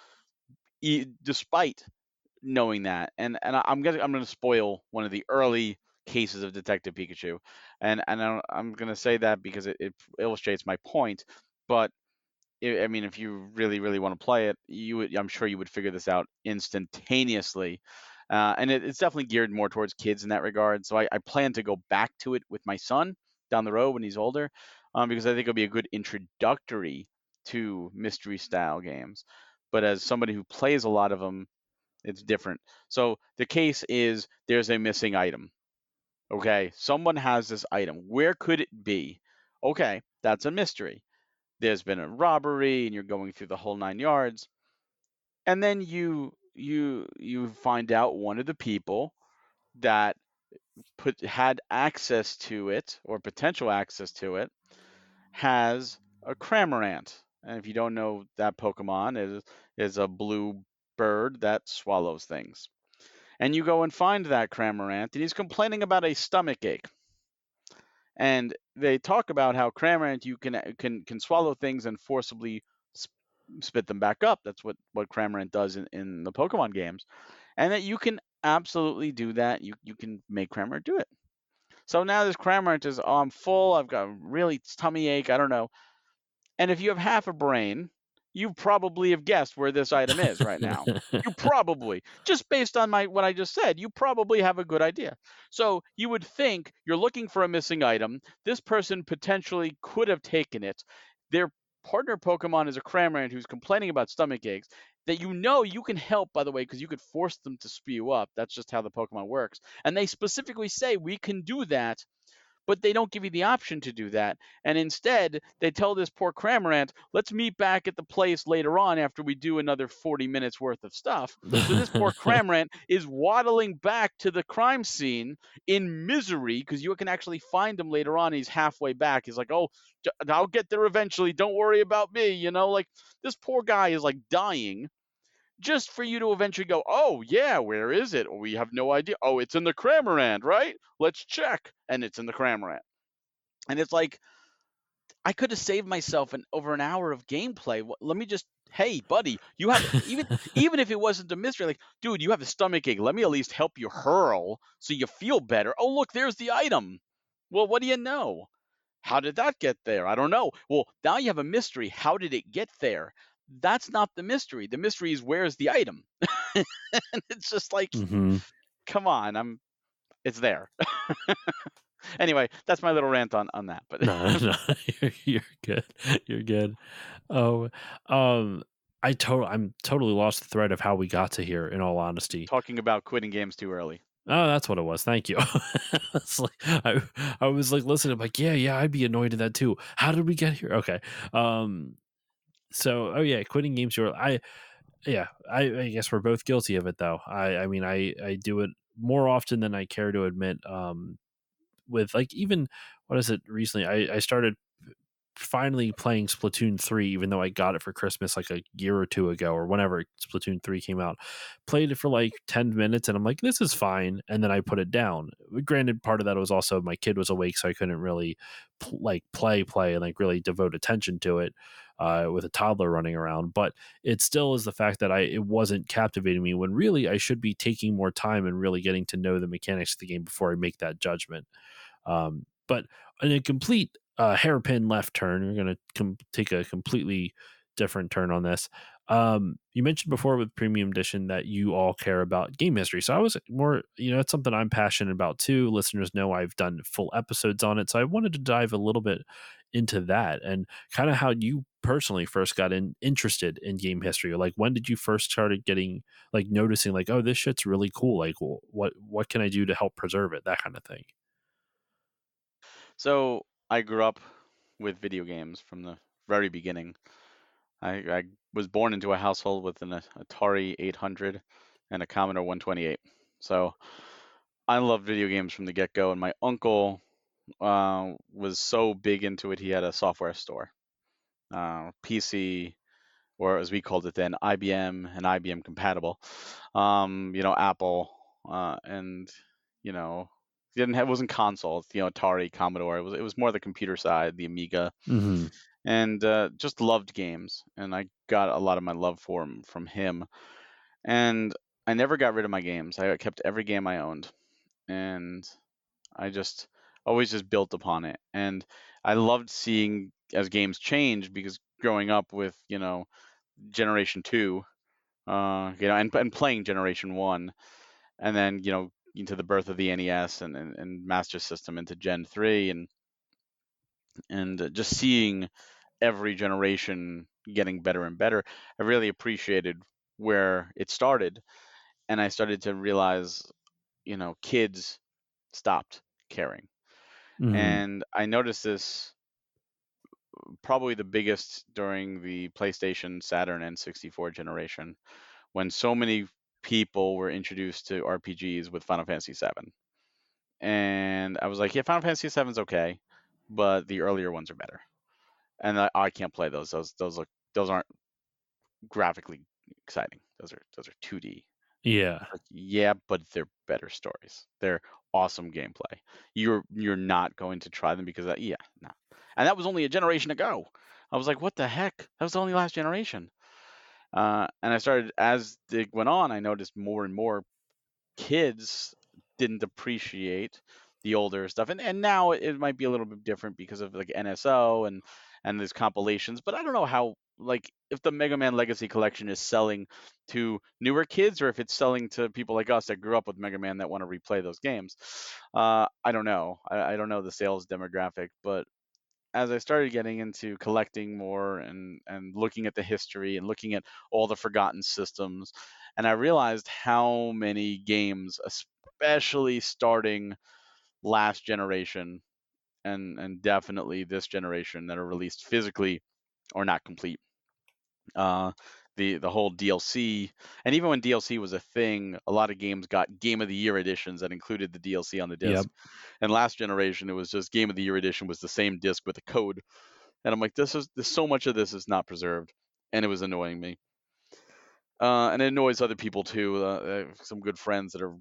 e- despite knowing that. And and I- I'm gonna I'm gonna spoil one of the early cases of Detective Pikachu, and and I- I'm gonna say that because it, it illustrates my point. But I I mean, if you really really want to play it, you would, I'm sure you would figure this out instantaneously. Uh, and it, it's definitely geared more towards kids in that regard. So I, I plan to go back to it with my son down the road when he's older, um, because I think it'll be a good introductory to mystery style games. But as somebody who plays a lot of them, it's different. So the case is there's a missing item. Okay, someone has this item. Where could it be? Okay, that's a mystery. There's been a robbery and you're going through the whole nine yards. And then you you you find out one of the people that put had access to it or potential access to it has a Cramorant. And if you don't know that Pokemon is is a blue bird that swallows things. And you go and find that Cramorant, and he's complaining about a stomach ache. And they talk about how Cramorant you can can can swallow things and forcibly sp- spit them back up. That's what what Cramorant does in, in the Pokemon games, and that you can absolutely do that. You you can make Cramorant do it. So now this Cramorant is, oh, I'm full. I've got a really tummy ache. I don't know. And if you have half a brain, you probably have guessed where this item is right now. You probably, just based on my what I just said, you probably have a good idea. So you would think you're looking for a missing item. This person potentially could have taken it. Their partner Pokemon is a Cramorant who's complaining about stomach aches. That you know you can help, by the way, because you could force them to spew up. That's just how the Pokemon works. And they specifically say we can do that, but they don't give you the option to do that. And instead, they tell this poor Cramorant, let's meet back at the place later on after we do another forty minutes worth of stuff. So this poor Cramorant is waddling back to the crime scene in misery because you can actually find him later on. He's halfway back. He's like, oh, I'll get there eventually. Don't worry about me. You know, like this poor guy is like dying just for you to eventually go, oh, yeah, where is it? We have no idea. Oh, it's in the Cramorant, right? Let's check. And it's in the Cramorant. And it's like, I could have saved myself an over an hour of gameplay. Let me just, hey, buddy, you have even even if it wasn't a mystery, like, dude, you have a stomach ache. Let me at least help you hurl so you feel better. Oh, look, there's the item. Well, what do you know? How did that get there? I don't know. Well, now you have a mystery. How did it get there? That's not the mystery. The mystery is where's the item? And it's just like, hmm come on, I'm it's there. Anyway, that's my little rant on on that. But No, no, you're, you're good. You're good. Oh, um, I total, I'm totally lost the thread of how we got to here. In all honesty, talking about quitting games too early. oh, that's what it was. Thank you. It's like I, I was like listening. I'm like, yeah, yeah, I'd be annoyed at that too. How did we get here? Okay. Um. So, oh yeah, quitting games. You're, I, yeah, I, I guess we're both guilty of it though. I, I mean, I, I do it more often than I care to admit. Um, with like even what is it recently? I, I started finally playing Splatoon three, even though I got it for Christmas like a year or two ago or whenever Splatoon three came out. Played it for like ten minutes and I'm like, this is fine. And then I put it down. Granted, part of that was also my kid was awake, so I couldn't really pl- like play, play and like really devote attention to it uh, with a toddler running around. But it still is the fact that I it wasn't captivating me when really I should be taking more time and really getting to know the mechanics of the game before I make that judgment. Um, but in a complete uh, hairpin left turn, we're going to com- take a completely different turn on this. Um, you mentioned before with Premium Edition that you all care about game history. So I was more, you know, it's something I'm passionate about too. Listeners know I've done full episodes on it. So I wanted to dive a little bit into that and kind of how you personally first got in, interested in game history. Like when did you first started getting like noticing like, oh, this shit's really cool. Like well, what, what can I do to help preserve it? That kind of thing. So I grew up with video games from the very beginning. I, I was born into a household with an Atari eight hundred and a Commodore one twenty-eight. So I loved video games from the get go. And my uncle uh, was so big into it, he had a software store, uh, P C, or as we called it then, I B M and I B M compatible. Um, you know, Apple, uh, and you know, didn't have wasn't consoles. You know, Atari, Commodore. It was it was more the computer side, the Amiga, Mm-hmm. and uh, just loved games. And I got a lot of my love for 'em from him. And I never got rid of my games. I kept every game I owned, and I just always just built upon it. And I loved seeing as games change because growing up with you know Generation Two, uh, you know, and and playing Generation One, and then you know into the birth of the N E S and and, and Master System into Gen Three, and and uh, just seeing every generation getting better and better, I really appreciated where it started, and I started to realize, you know, kids stopped caring, Mm-hmm. and I noticed this probably the biggest during the PlayStation, Saturn, and sixty-four generation when so many people were introduced to R P Gs with Final Fantasy seven. And I was like, yeah, Final Fantasy seven is okay, but the earlier ones are better. And I, I can't play those. Those those look those aren't graphically exciting. Those are those are two D. Yeah. Like, yeah, but they're better stories. They're awesome gameplay. You're you're not going to try them because that, yeah, no. And that was only a generation ago. I was like, what the heck? That was the only last generation. Uh, and I started as it went on. I noticed more and more kids didn't appreciate the older stuff, and and now it might be a little bit different because of like N S O and and these compilations. But I don't know how, like, if the Mega Man Legacy Collection is selling to newer kids or if it's selling to people like us that grew up with Mega Man that want to replay those games. Uh, I don't know. I, I don't know the sales demographic, but as I started getting into collecting more and and looking at the history and looking at all the forgotten systems, and I realized how many games, especially starting last generation and and definitely this generation, that are released physically are not complete. Uh, the the whole D L C, and even when D L C was a thing, a lot of games got Game of the Year editions that included the D L C on the disc. Yep. And last generation, it was just Game of the Year edition was the same disc with a code, and I'm like, this is this, so much of this is not preserved, and it was annoying me. Uh, and it annoys other people too. Uh, I have some good friends that are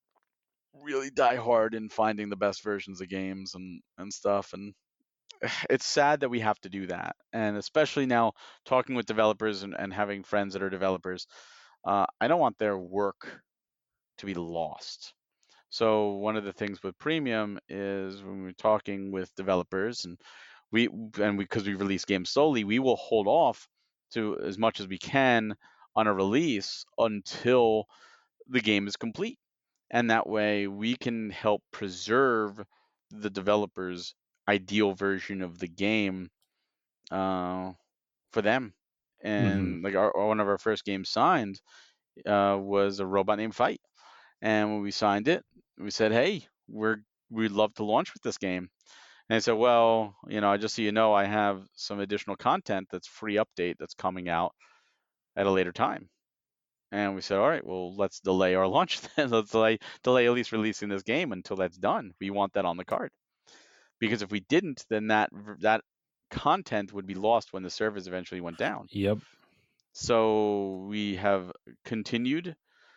really die hard in finding the best versions of games and and stuff, and it's sad that we have to do that. And especially now, talking with developers and, and having friends that are developers, uh, I don't want their work to be lost. So one of the things with Premium is when we're talking with developers and we and we because we release games slowly, we will hold off to as much as we can on a release until the game is complete. And that way we can help preserve the developer's ideal version of the game uh, for them. Hmm. And like our, one of our first games signed uh, was a robot named Fight. And when we signed it, we said, "Hey, we're we'd love to launch with this game." And I said, "Well, you know, just so you know, I have some additional content that's free update that's coming out at a later time." And we said, "All right, well, let's delay our launch then. Let's delay delay at least releasing this game until that's done. We want that on the card because if we didn't, then that that content would be lost when the servers eventually went down." Yep. So we have continued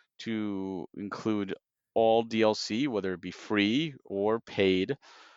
to include all D L C, whether it be free or paid,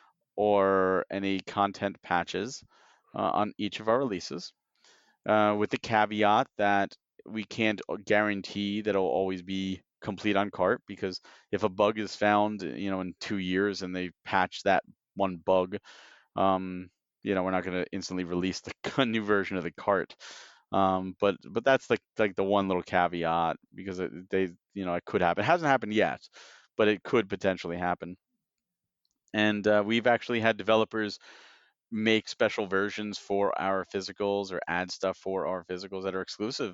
or any content patches uh, on each of our releases, uh, with the caveat that we can't uh, guarantee that it'll always be complete on cart, because if a bug is found, you know, in two years and they patch that one bug, um, you know, we're not going to instantly release the new version of the cart. Um, but but that's like like the one little caveat, because it, they you know it could happen. It hasn't happened yet, but it could potentially happen. And uh, we've actually had developers make special versions for our physicals or add stuff for our physicals that are exclusive.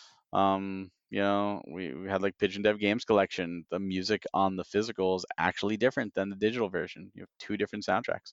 Um, you know, we, we had like Pigeon Dev Games Collection. The music on the physical is actually different than the digital version. You have two different soundtracks.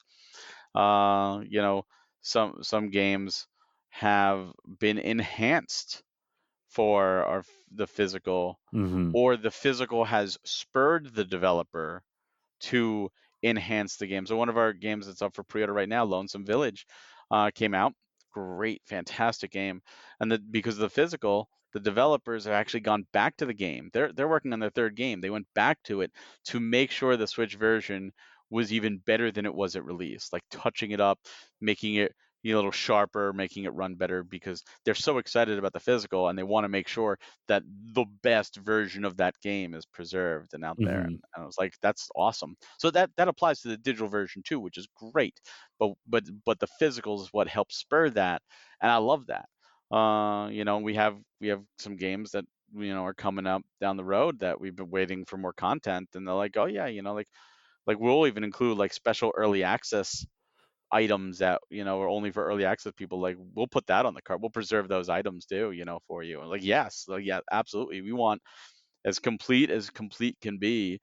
Uh, you know, some some games have been enhanced for our the physical, Hmm. or the physical has spurred the developer to enhance the game. So one of our games that's up for pre-order right now, Lonesome Village, uh, came out. Great, fantastic game. And the, because of the physical, the developers have actually gone back to the game. They're they're working on their third game. They went back to it to make sure the Switch version was even better than it was at release, like touching it up, making it a little sharper, making it run better, because they're so excited about the physical and they want to make sure that the best version of that game is preserved and out there. Hmm. And I was like, that's awesome. So that that applies to the digital version too, which is great. But but but the physical is what helps spur that, and I love that. Uh, you know, we have we have some games that you know are coming up down the road that we've been waiting for more content, and they're like, oh yeah, you know, like like we'll even include like special early access items that you know are only for early access people. Like we'll put that on the card, we'll preserve those items too, you know, for you. Like yes, like yeah, absolutely, we want as complete as complete can be,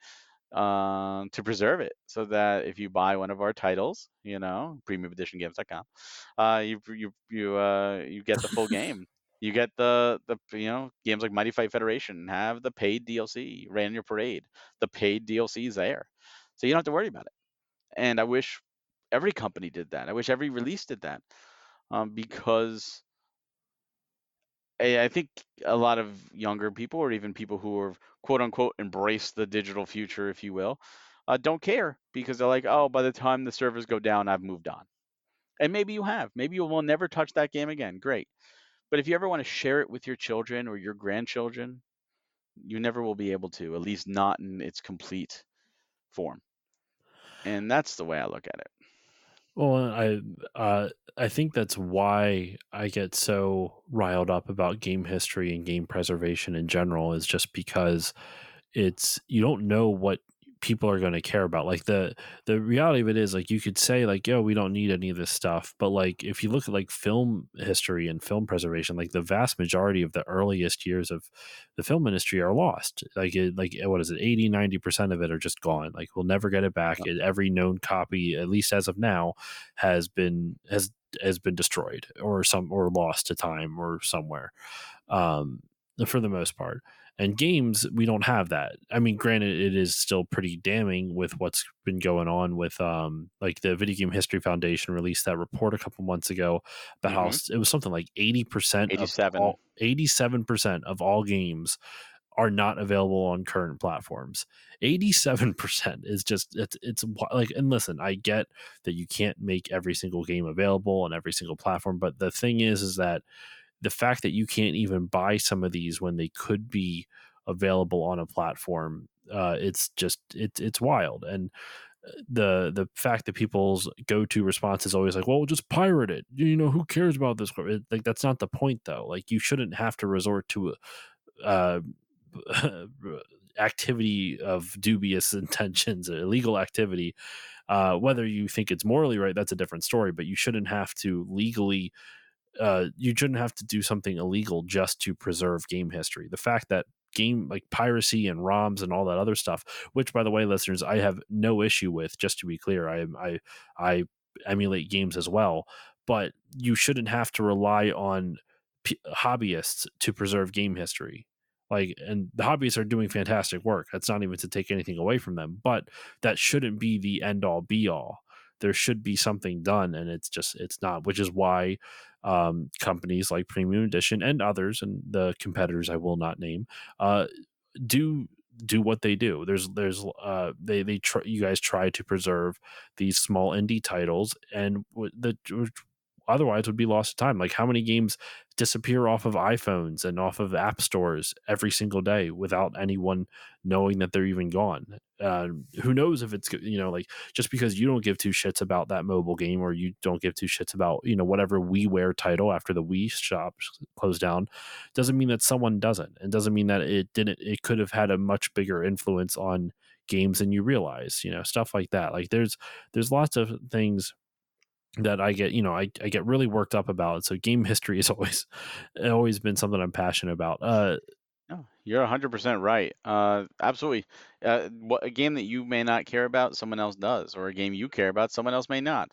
um, to preserve it, so that if you buy one of our titles, you know, premium edition games dot com, uh, you you you uh, you get the full game. You get the the you know games like Mighty Fight Federation have the paid D L C. Ran Your Parade, the paid D L C is there, so you don't have to worry about it. And I wish every company did that. I wish every release did that, um, because I, I think a lot of younger people, or even people who have quote unquote embraced the digital future, if you will, uh, don't care, because they're like, oh, by the time the servers go down, I've moved on. And maybe you have. Maybe you will never touch that game again. Great. But if you ever want to share it with your children or your grandchildren, you never will be able to, at least not in its complete form. And that's the way I look at it. Well, I uh, I think that's why I get so riled up about game history and game preservation in general, is just because it's you don't know what people are going to care about. Like the the reality of it is, like, you could say like, yo, we don't need any of this stuff, but like if you look at like film history and film preservation, like the vast majority of the earliest years of the film industry are lost. Like it, like what is it, eighty ninety percent of it are just gone. Like we'll never get it back. It, every known copy, at least as of now, has been has has been destroyed or some or lost to time or somewhere, um for the most part. And games, we don't have that. I mean, granted, it is still pretty damning with what's been going on with, um, like the Video Game History Foundation released that report a couple months ago about how Mm-hmm. s- it was something like eighty percent of eighty-seven. all, eighty-seven percent of all games are not available on current platforms. eighty-seven percent is just, it's, it's like, and listen, I get that you can't make every single game available on every single platform, but the thing is, is that the fact that you can't even buy some of these when they could be available on a platform, uh, it's just it's it's wild. And the the fact that people's go-to response is always like, well, just pirate it, you know, who cares about this? It, like that's not the point though. Like you shouldn't have to resort to uh activity of dubious intentions, illegal activity, Uh, whether you think it's morally right, that's a different story. But you shouldn't have to legally uh, you shouldn't have to do something illegal just to preserve game history. The fact that game like piracy and ROMs and all that other stuff, which by the way, listeners, I have no issue with. Just to be clear, I I I emulate games as well, but you shouldn't have to rely on p- hobbyists to preserve game history. Like, and the hobbyists are doing fantastic work. That's not even to take anything away from them, but that shouldn't be the end all be all. There should be something done, and it's just it's not. Which is why um, companies like Premium Edition and others, and the competitors I will not name, uh, do do what they do. There's there's uh, they they try, you guys try to preserve these small indie titles, and the otherwise would be lost of time. Like, how many games disappear off of iPhones and off of app stores every single day without anyone knowing that they're even gone? Uh, who knows if it's, you know, like, just because you don't give two shits about that mobile game, or you don't give two shits about, you know, whatever WiiWare title after the Wii shop closed down, doesn't mean that someone doesn't. And doesn't mean that it didn't, it could have had a much bigger influence on games than you realize, you know, stuff like that. Like, there's, there's lots of things that I get, you know, I, I get really worked up about. So game history has always always been something I'm passionate about. Uh, No, you're one hundred percent right. Uh, absolutely. Uh, what a game that you may not care about, someone else does, or a game you care about, someone else may not.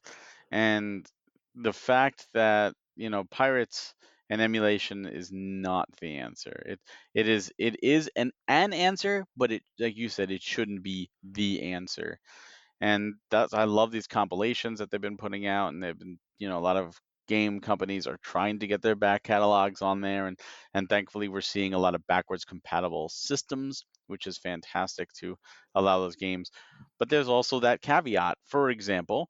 And the fact that, you know, pirates and emulation is not the answer. It it is it is an an answer, but it, like you said, it shouldn't be the answer. And that's, I love these compilations that they've been putting out, and they've been, you know, a lot of game companies are trying to get their back catalogs on there, and and thankfully we're seeing a lot of backwards compatible systems, which is fantastic to allow those games. But there's also that caveat. For example,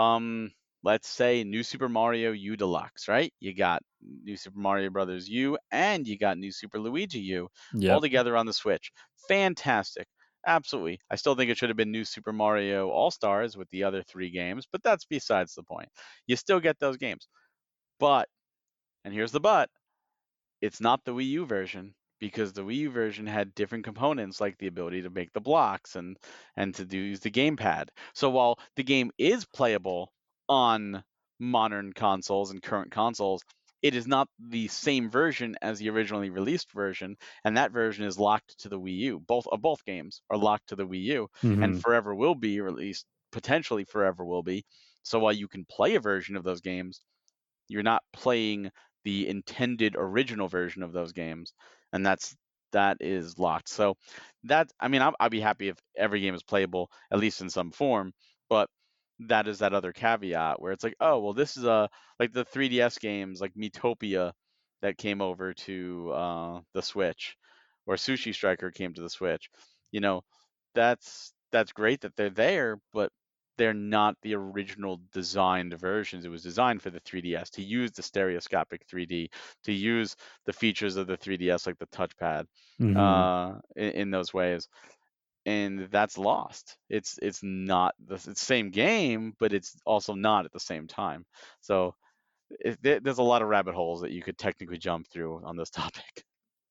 um let's say New Super Mario U Deluxe, right? You got New Super Mario Brothers U and you got New Super Luigi U all yep. together on the Switch. Fantastic. Absolutely. I still think it should have been New Super Mario All Stars with the other three games, but that's besides the point. You still get those games. But, and here's the but, it's not the Wii U version, because the Wii U version had different components like the ability to make the blocks and and to do use the gamepad. So while the game is playable on modern consoles and current consoles, it is not the same version as the originally released version, and that version is locked to the Wii U. Both of both games are locked to the Wii U and Hmm. forever will be, or at least potentially forever will be. So while you can play a version of those games, you're not playing the intended original version of those games, and that's that is locked. So that, I mean, I'll, I'll be happy if every game is playable at least in some form, but that is that other caveat where it's like, oh well, this is a, like the three D S games like Metopia that came over to uh, the Switch, or Sushi Striker came to the Switch. You know, that's that's great that they're there, but they're not the original designed versions. It was designed for the three D S to use the stereoscopic three D, to use the features of the three D S like the touchpad, Hmm. uh, in, in those ways. And that's lost. It's it's not the it's the same game, but it's also not at the same time. So it, there- there's a lot of rabbit holes that you could technically jump through on this topic.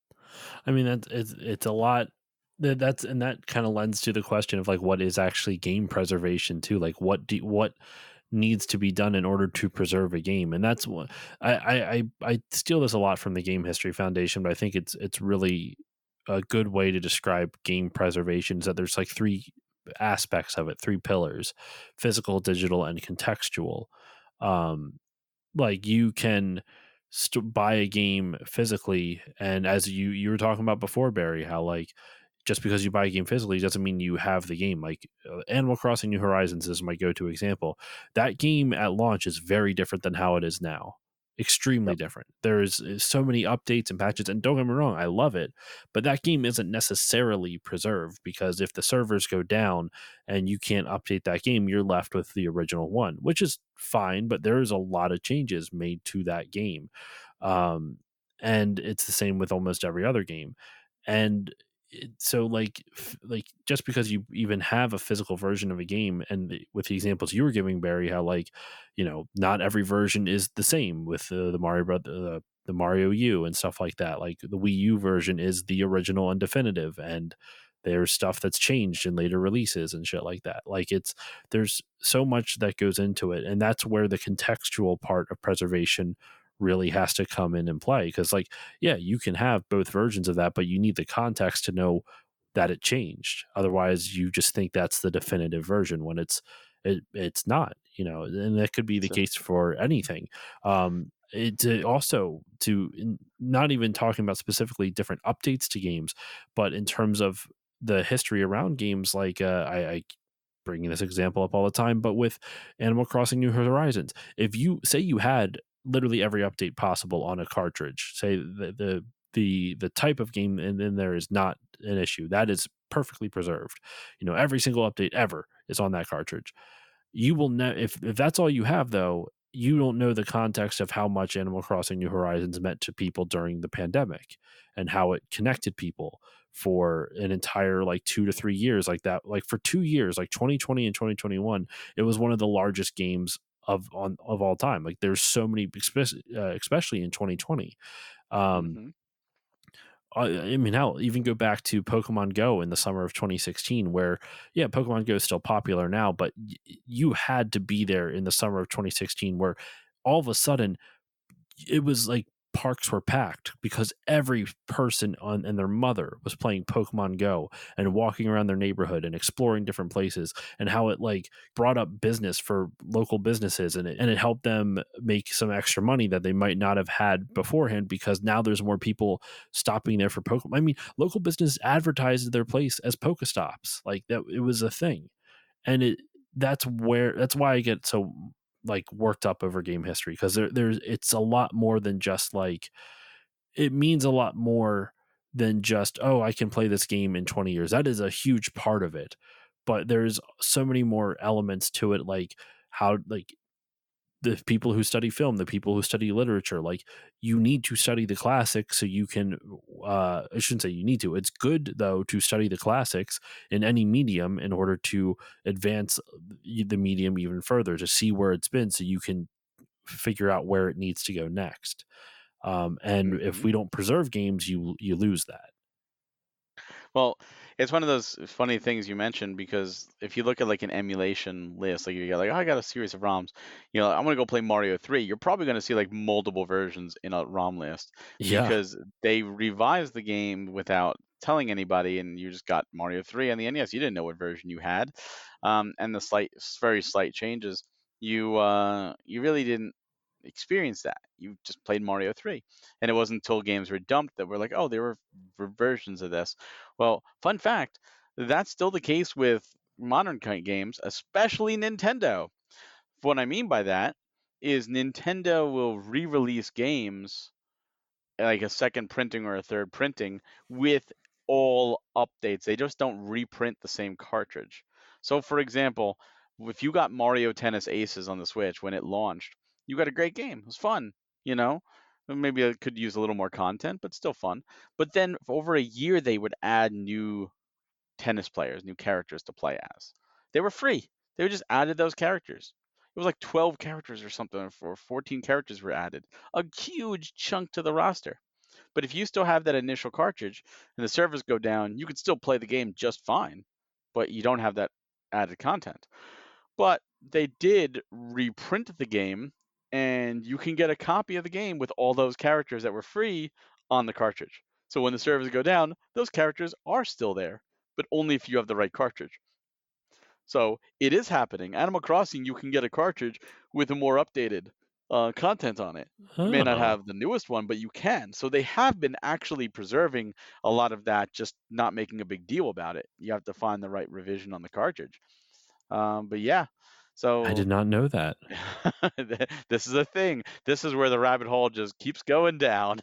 I mean, that's it's it's a lot. that- That's and that kind of lends to the question of like what is actually game preservation too. Like, what do what needs to be done in order to preserve a game, and that's what I I I, I steal this a lot from the Game History Foundation, but I think it's it's really a good way to describe game preservation. Is that there's like three aspects of it, three pillars: physical, digital, and contextual. Um, like, you can st- buy a game physically, and as you you were talking about before, Barry, how like just because you buy a game physically doesn't mean you have the game. Like, uh, Animal Crossing New Horizons is my go-to example. That game at launch is very different than how it is now. Extremely Yep. different. There's uh, so many updates and patches, and don't get me wrong, I love it, but that game isn't necessarily preserved, because if the servers go down and you can't update that game, you're left with the original one, which is fine, but there is a lot of changes made to that game. Um, and it's the same with almost every other game. And it, so like f- like just because you even have a physical version of a game, and the, with the examples you were giving, Barry, how like, you know, not every version is the same with uh, the Mario brother uh, the Mario U and stuff like that. Like, the Wii U version is the original and definitive, and There's stuff that's changed in later releases and shit like that. Like it's there's so much that goes into it, and that's where the contextual part of preservation really has to come in and play. Because like, yeah, you can have both versions of that, but you need the context to know that it changed. Otherwise, you just think that's the definitive version when it's it, it's not. You know, and that could be the So, case for anything. Um, it to also to in, not even talking about specifically different updates to games, but in terms of the history around games, like uh, I, I bringing this example up all the time, but with Animal Crossing New Horizons, if you say you had literally every update possible on a cartridge, say the the the, the type of game in, in there is not an issue, that is perfectly preserved. You know, every single update ever is on that cartridge. You will know if if that's all you have though. You don't know the context of how much Animal Crossing New Horizons meant to people during the pandemic and how it connected people for an entire like two to three years like that. Like for two years, like twenty twenty and twenty twenty-one, it was one of the largest games of on of all time. Like there's so many, especially, uh, especially in twenty twenty. Um, hmm I I mean, hell, even go back to Pokemon Go in the summer of twenty sixteen, where, yeah, Pokemon Go is still popular now, but y- you had to be there in the summer of twenty sixteen, where all of a sudden it was like parks were packed because every person on and their mother was playing Pokemon Go and walking around their neighborhood and exploring different places, and how it like brought up business for local businesses, and it, and it helped them make some extra money that they might not have had beforehand because now there's more people stopping there for Pokemon. I mean, local business advertised their place as Pokestops. Like that it was a thing. And it that's where that's why I get so like worked up over game history, because there, there's it's a lot more than just like it means a lot more than just, oh, I can play this game in twenty years. That is a huge part of it, but there's so many more elements to it, like how like the people who study film, the people who study literature, like you need to study the classics so you can, uh, I shouldn't say you need to. It's good though to study the classics in any medium in order to advance the medium even further to see where it's been so you can figure out where it needs to go next. Um, and if hmm we don't preserve games, you you lose that. Well, it's one of those funny things you mentioned because if you look at like an emulation list, like you got like, oh, I got a series of ROMs, you know, I'm gonna go play Mario three. You're probably gonna see like multiple versions in a ROM list Yeah. because they revised the game without telling anybody, and you just got Mario three on the N E S. You didn't know what version you had, um, and the slight, very slight changes. You uh, you really didn't experience that. You just played Mario three, and it wasn't until games were dumped that we're like, oh, there were v- versions of this. Well, fun fact, that's still the case with modern kind games, especially Nintendo. What I mean by that is Nintendo will re-release games like a second printing or a third printing with all updates. They just don't reprint the same cartridge. So, for example, if you got Mario Tennis Aces on the Switch when it launched, you got a great game. It was fun, you know. Maybe it could use a little more content, but still fun. But then for over a year, they would add new tennis players, new characters to play as. They were free. They just added those characters. It was like twelve characters or something, or fourteen characters were added. A huge chunk to the roster. But if you still have that initial cartridge and the servers go down, you can still play the game just fine, but you don't have that added content. But they did reprint the game, and you can get a copy of the game with all those characters that were free on the cartridge. So when the servers go down, those characters are still there, but only if you have the right cartridge. So it is happening. Animal Crossing, you can get a cartridge with a more updated uh, content on it. You may not Oh, have the newest one, but you can. So they have been actually preserving a lot of that, just not making a big deal about it. You have to find the right revision on the cartridge. Um, but yeah, I did so not know that. this is a thing. This is where the rabbit hole just keeps going down.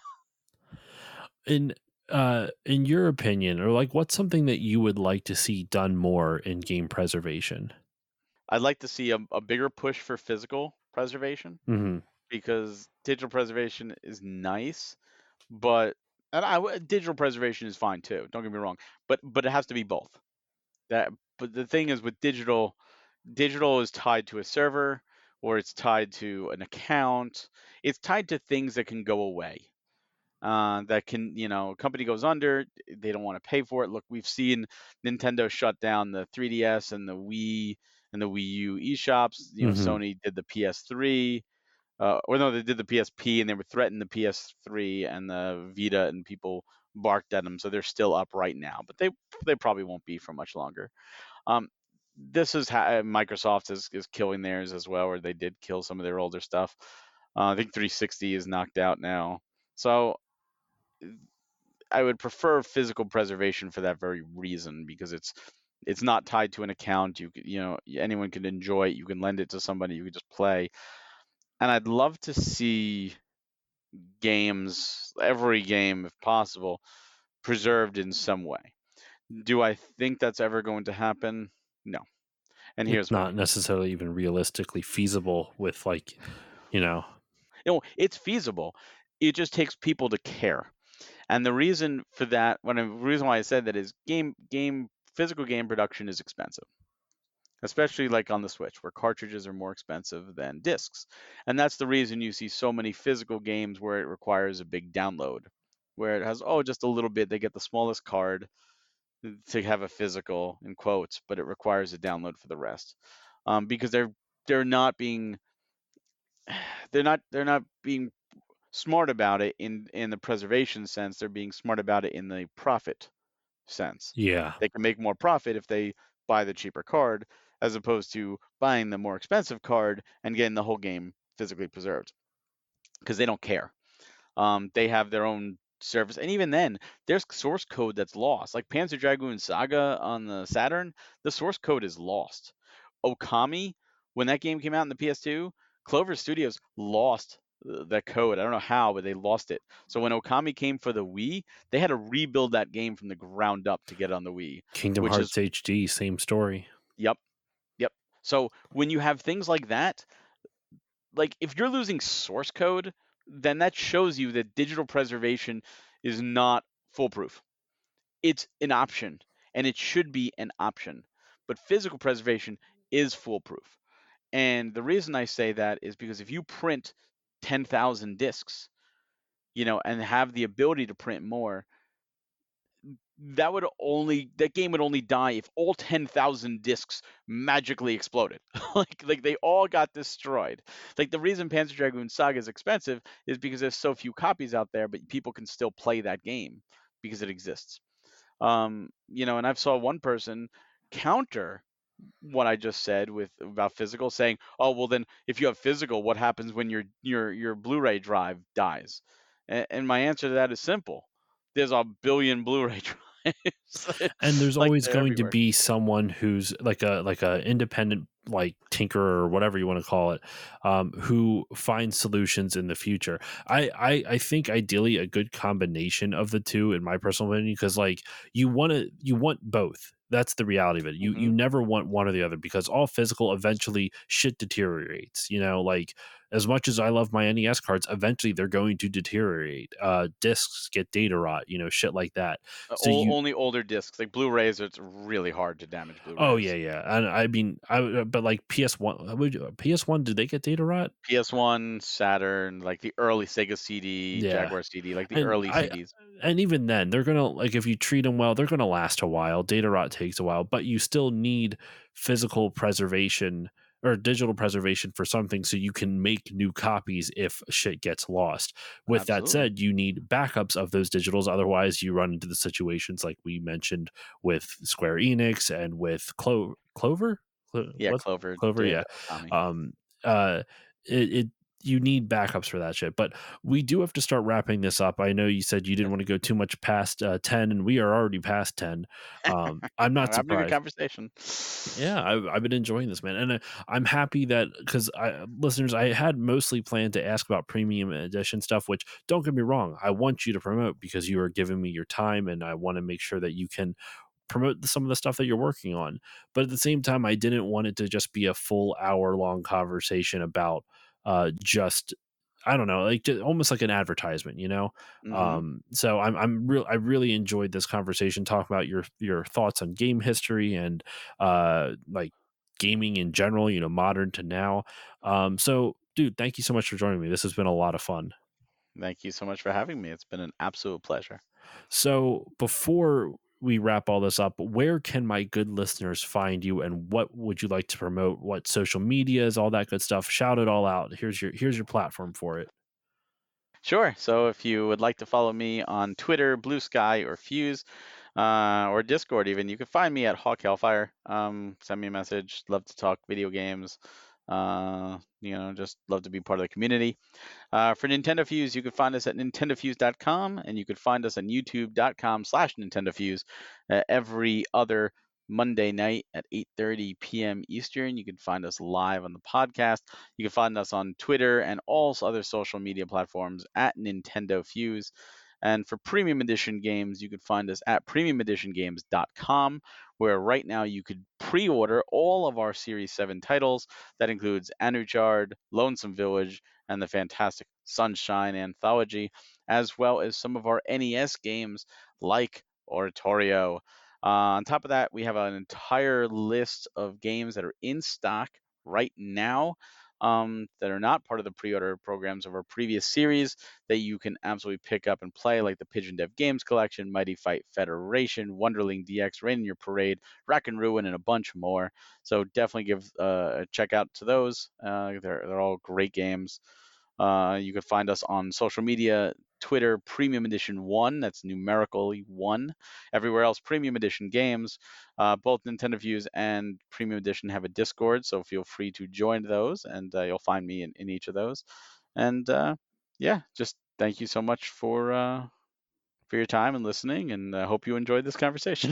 In uh in your opinion, or like what's something that you would like to see done more in game preservation? I'd like to see a, a bigger push for physical preservation Hmm. because digital preservation is nice, but and I w- digital preservation is fine too. Don't get me wrong, but but it has to be both. That but the thing is with digital, digital is tied to a server or it's tied to an account. It's tied to things that can go away. uh, that can, you know, a company goes under, they don't want to pay for it. Look, we've seen Nintendo shut down the three D S and the Wii and the Wii U eShops. You know, Hmm. Sony did the P S three, uh, or no, they did the P S P, and they were threatening the P S three and the Vita, and people barked at them. So they're still up right now, but they they probably won't be for much longer. Um, this is how Microsoft is is killing theirs as well, or they did kill some of their older stuff. Uh, I think three sixty is knocked out now. So I would prefer physical preservation for that very reason, because it's it's not tied to an account. You could, you know, anyone can enjoy it. You can lend it to somebody. You can just play. And I'd love to see games, every game if possible, preserved in some way. Do I think that's ever going to happen? No. And It's here's why. not necessarily even realistically feasible with like, you know, You know, it's feasible. It just takes people to care. And the reason for that, when I, the reason why I said that is game game physical game production is expensive, especially like on the Switch, where cartridges are more expensive than discs. And that's the reason you see so many physical games where it requires a big download, where it has, oh, just a little bit. They get the smallest card to have a physical in quotes, but it requires a download for the rest, um, because they're they're not being they're not they're not being smart about it in in the preservation sense. They're being smart about it in the profit sense. yeah. They can make more profit if they buy the cheaper card, as opposed to buying the more expensive card and getting the whole game physically preserved, because they don't care. Um, they have their own service, and even then, there's source code that's lost. Like Panzer Dragoon Saga on the Saturn, the source code is lost. Okami, when that game came out in the P S two, Clover Studios lost uh, that code. I don't know how, but they lost it. So when Okami came for the Wii, they had to rebuild that game from the ground up to get it on the Wii, Kingdom which is, Hearts H D, same story. yep, yep. So when you have things like that, like if you're losing source code, then that shows you that digital preservation is not foolproof. It's an option, and it should be an option. But physical preservation is foolproof. And the reason I say that is because if you print ten thousand discs, you know, and have the ability to print more, that would only that game would only die if all ten thousand discs magically exploded. like like they all got destroyed. Like the reason Panzer Dragoon Saga is expensive is because there's so few copies out there, but people can still play that game because it exists. Um, you know, and I've saw one person counter what I just said with about physical, saying, "Oh, well, then if you have physical, what happens when your your your Blu-ray drive dies?" And, and my answer to that is simple: there's a billion Blu-ray drives, And there's like always they're going to everywhere. be someone who's like a like a independent like tinkerer or whatever you want to call it, um, who finds solutions in the future. I, I I think ideally a good combination of the two, in my personal opinion, because like you want to you want both. That's the reality of it. You Hmm. you never want one or the other, because all physical eventually shit deteriorates. You know, like as much as I love my N E S cards, eventually they're going to deteriorate. Uh, discs get data rot. You know, shit like that. So you Only older discs, like Blu-rays, it's really hard to damage Oh yeah, Blu-rays. yeah. And I mean, I uh, but like P S one, would you- P S one, did they get data rot? P S one, Saturn, like the early Sega C D, Yeah, Jaguar C D, like the and early I C Ds. and even then, they're gonna like if you treat them well, they're gonna last a while. Data rot takes a while, but you still need physical preservation or digital preservation for something so you can make new copies if shit gets lost. With that Absolutely. said, you need backups of those digitals. Otherwise, you run into the situations like we mentioned with Square Enix and with Clo- Clover. Clo- Yeah, What Clover Clover? did Yeah. Okami. Um. Uh. It, it you need backups for that shit. But we do have to start wrapping this up. I know you said you didn't Yes. want to go too much past uh, ten, and we are already past ten. Um, I'm We're not having a good surprised. conversation. Yeah, I've, I've been enjoying this, man, and uh, I'm happy that because I listeners, I had mostly planned to ask about premium edition stuff. Which don't get me wrong, I want you to promote because you are giving me your time, and I want to make sure that you can promote some of the stuff that you're working on. But at the same time, I didn't want it to just be a full hour long conversation about uh, just I don't know, like just almost like an advertisement, you know. Hmm. Um, so I'm I'm real I really enjoyed this conversation, talking about your your thoughts on game history and uh like gaming in general, you know, modern to now. Um, so dude, thank you so much for joining me. This has been a lot of fun. Thank you so much for having me. It's been an absolute pleasure. So before we wrap all this up, where can my good listeners find you, and what would you like to promote? What social medias, all that good stuff? Shout it all out. Here's your here's your platform for it. Sure. So if you would like to follow me on Twitter, Blue Sky, or Fuse, uh, or Discord, even, you can find me at Hawk Hellfire. Um, send me a message. Love to talk video games. Uh, you know, just love to be part of the community. Uh, for Nintendo Fuse, you can find us at nintendo fuse dot com, and you can find us on youtube dot com slash Nintendo Fuse uh, every other Monday night at eight thirty p.m. Eastern. You can find us live on the podcast. You can find us on Twitter and all other social media platforms at Nintendo Fuse. And for premium edition games, you can find us at premium edition games dot com, where right now you could pre order all of our Series seven titles. That includes Anuchard, Lonesome Village, and the fantastic Sunshine Anthology, as well as some of our N E S games like Oratorio. Uh, on top of that, we have an entire list of games that are in stock right now um, that are not part of the pre-order programs of our previous series that you can absolutely pick up and play, like the Pigeon Dev Games Collection, Mighty Fight Federation, Wonderling D X, Rain in Your Parade, Rack and Ruin, and a bunch more. So definitely give uh, a check out to those. Uh, they're they're all great games. Uh, you can find us on social media, Twitter, Premium Edition one, that's numerically one. Everywhere else, Premium Edition Games. Uh, both Nintendo Views and Premium Edition have a Discord, so feel free to join those, and uh, you'll find me in, in each of those. And uh, yeah, just thank you so much for uh, for your time and listening, and I hope you enjoyed this conversation.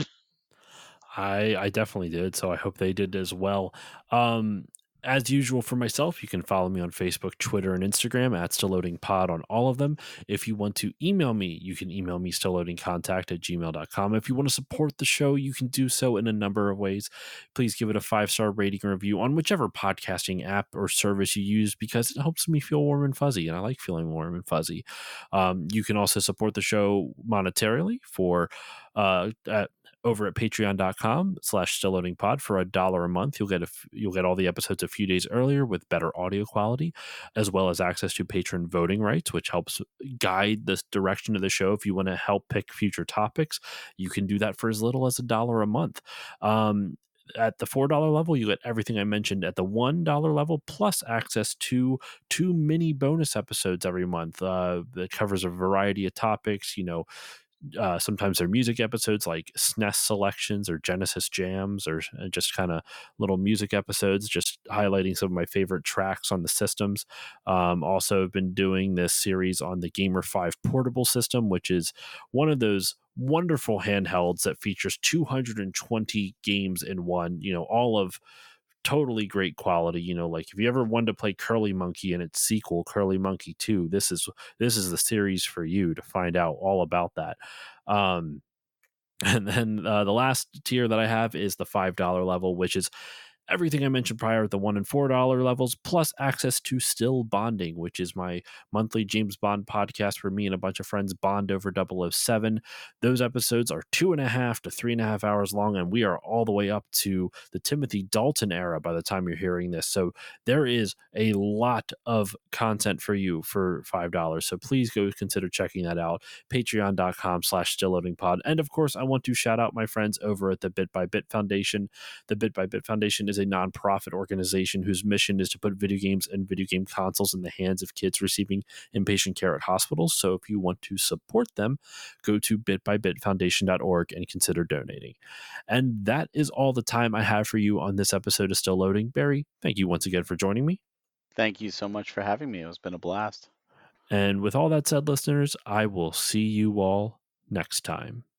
I I definitely did, so I hope they did as well. Um, as usual for myself, you can follow me on Facebook, Twitter, and Instagram at Still Loading Pod on all of them. If you want to email me, you can email me stillloadingcontact at gmail dot com. If you want to support the show, you can do so in a number of ways. Please give it a five-star rating and review on whichever podcasting app or service you use, because it helps me feel warm and fuzzy, and I like feeling warm and fuzzy. Um, you can also support the show monetarily for uh, at over at patreon.com slash stillloadingpod. For a dollar a month, you'll get a, you'll get all the episodes a few days earlier with better audio quality, as well as access to patron voting rights, which helps guide the direction of the show. If you want to help pick future topics, you can do that for as little as a dollar a month. Um, at the four dollar level, you get everything I mentioned. At the one dollar level, plus access to two mini bonus episodes every month uh, that covers a variety of topics. You know, uh, sometimes they're music episodes like S N E S selections or Genesis jams, or uh, just kind of little music episodes, just highlighting some of my favorite tracks on the systems. Um, also, I've been doing this series on the Gamer five portable system, which is one of those wonderful handhelds that features two hundred twenty games in one, you know, all of totally great quality. You know, like if you ever wanted to play Curly Monkey and its sequel, Curly Monkey two, this is this is the series for you to find out all about that. Um, and then uh, the last tier that I have is the five dollar level, which is everything I mentioned prior at the one and four dollar levels, plus access to Still Bonding, which is my monthly James Bond podcast where me and a bunch of friends bond over double oh seven. Those episodes are two and a half to three and a half hours long, and we are all the way up to the Timothy Dalton era by the time you're hearing this. So there is a lot of content for you for five dollars. So please go consider checking that out. Patreon.com slash stillloadingpod. And of course, I want to shout out my friends over at the Bit by Bit Foundation. The Bit by Bit Foundation is a nonprofit organization whose mission is to put video games and video game consoles in the hands of kids receiving inpatient care at hospitals. So if you want to support them, go to bit by bit foundation dot org and consider donating. And that is all the time I have for you on this episode of Still Loading. Barry, thank you once again for joining me. Thank you so much for having me. It's been a blast. And with all that said, listeners, I will see you all next time.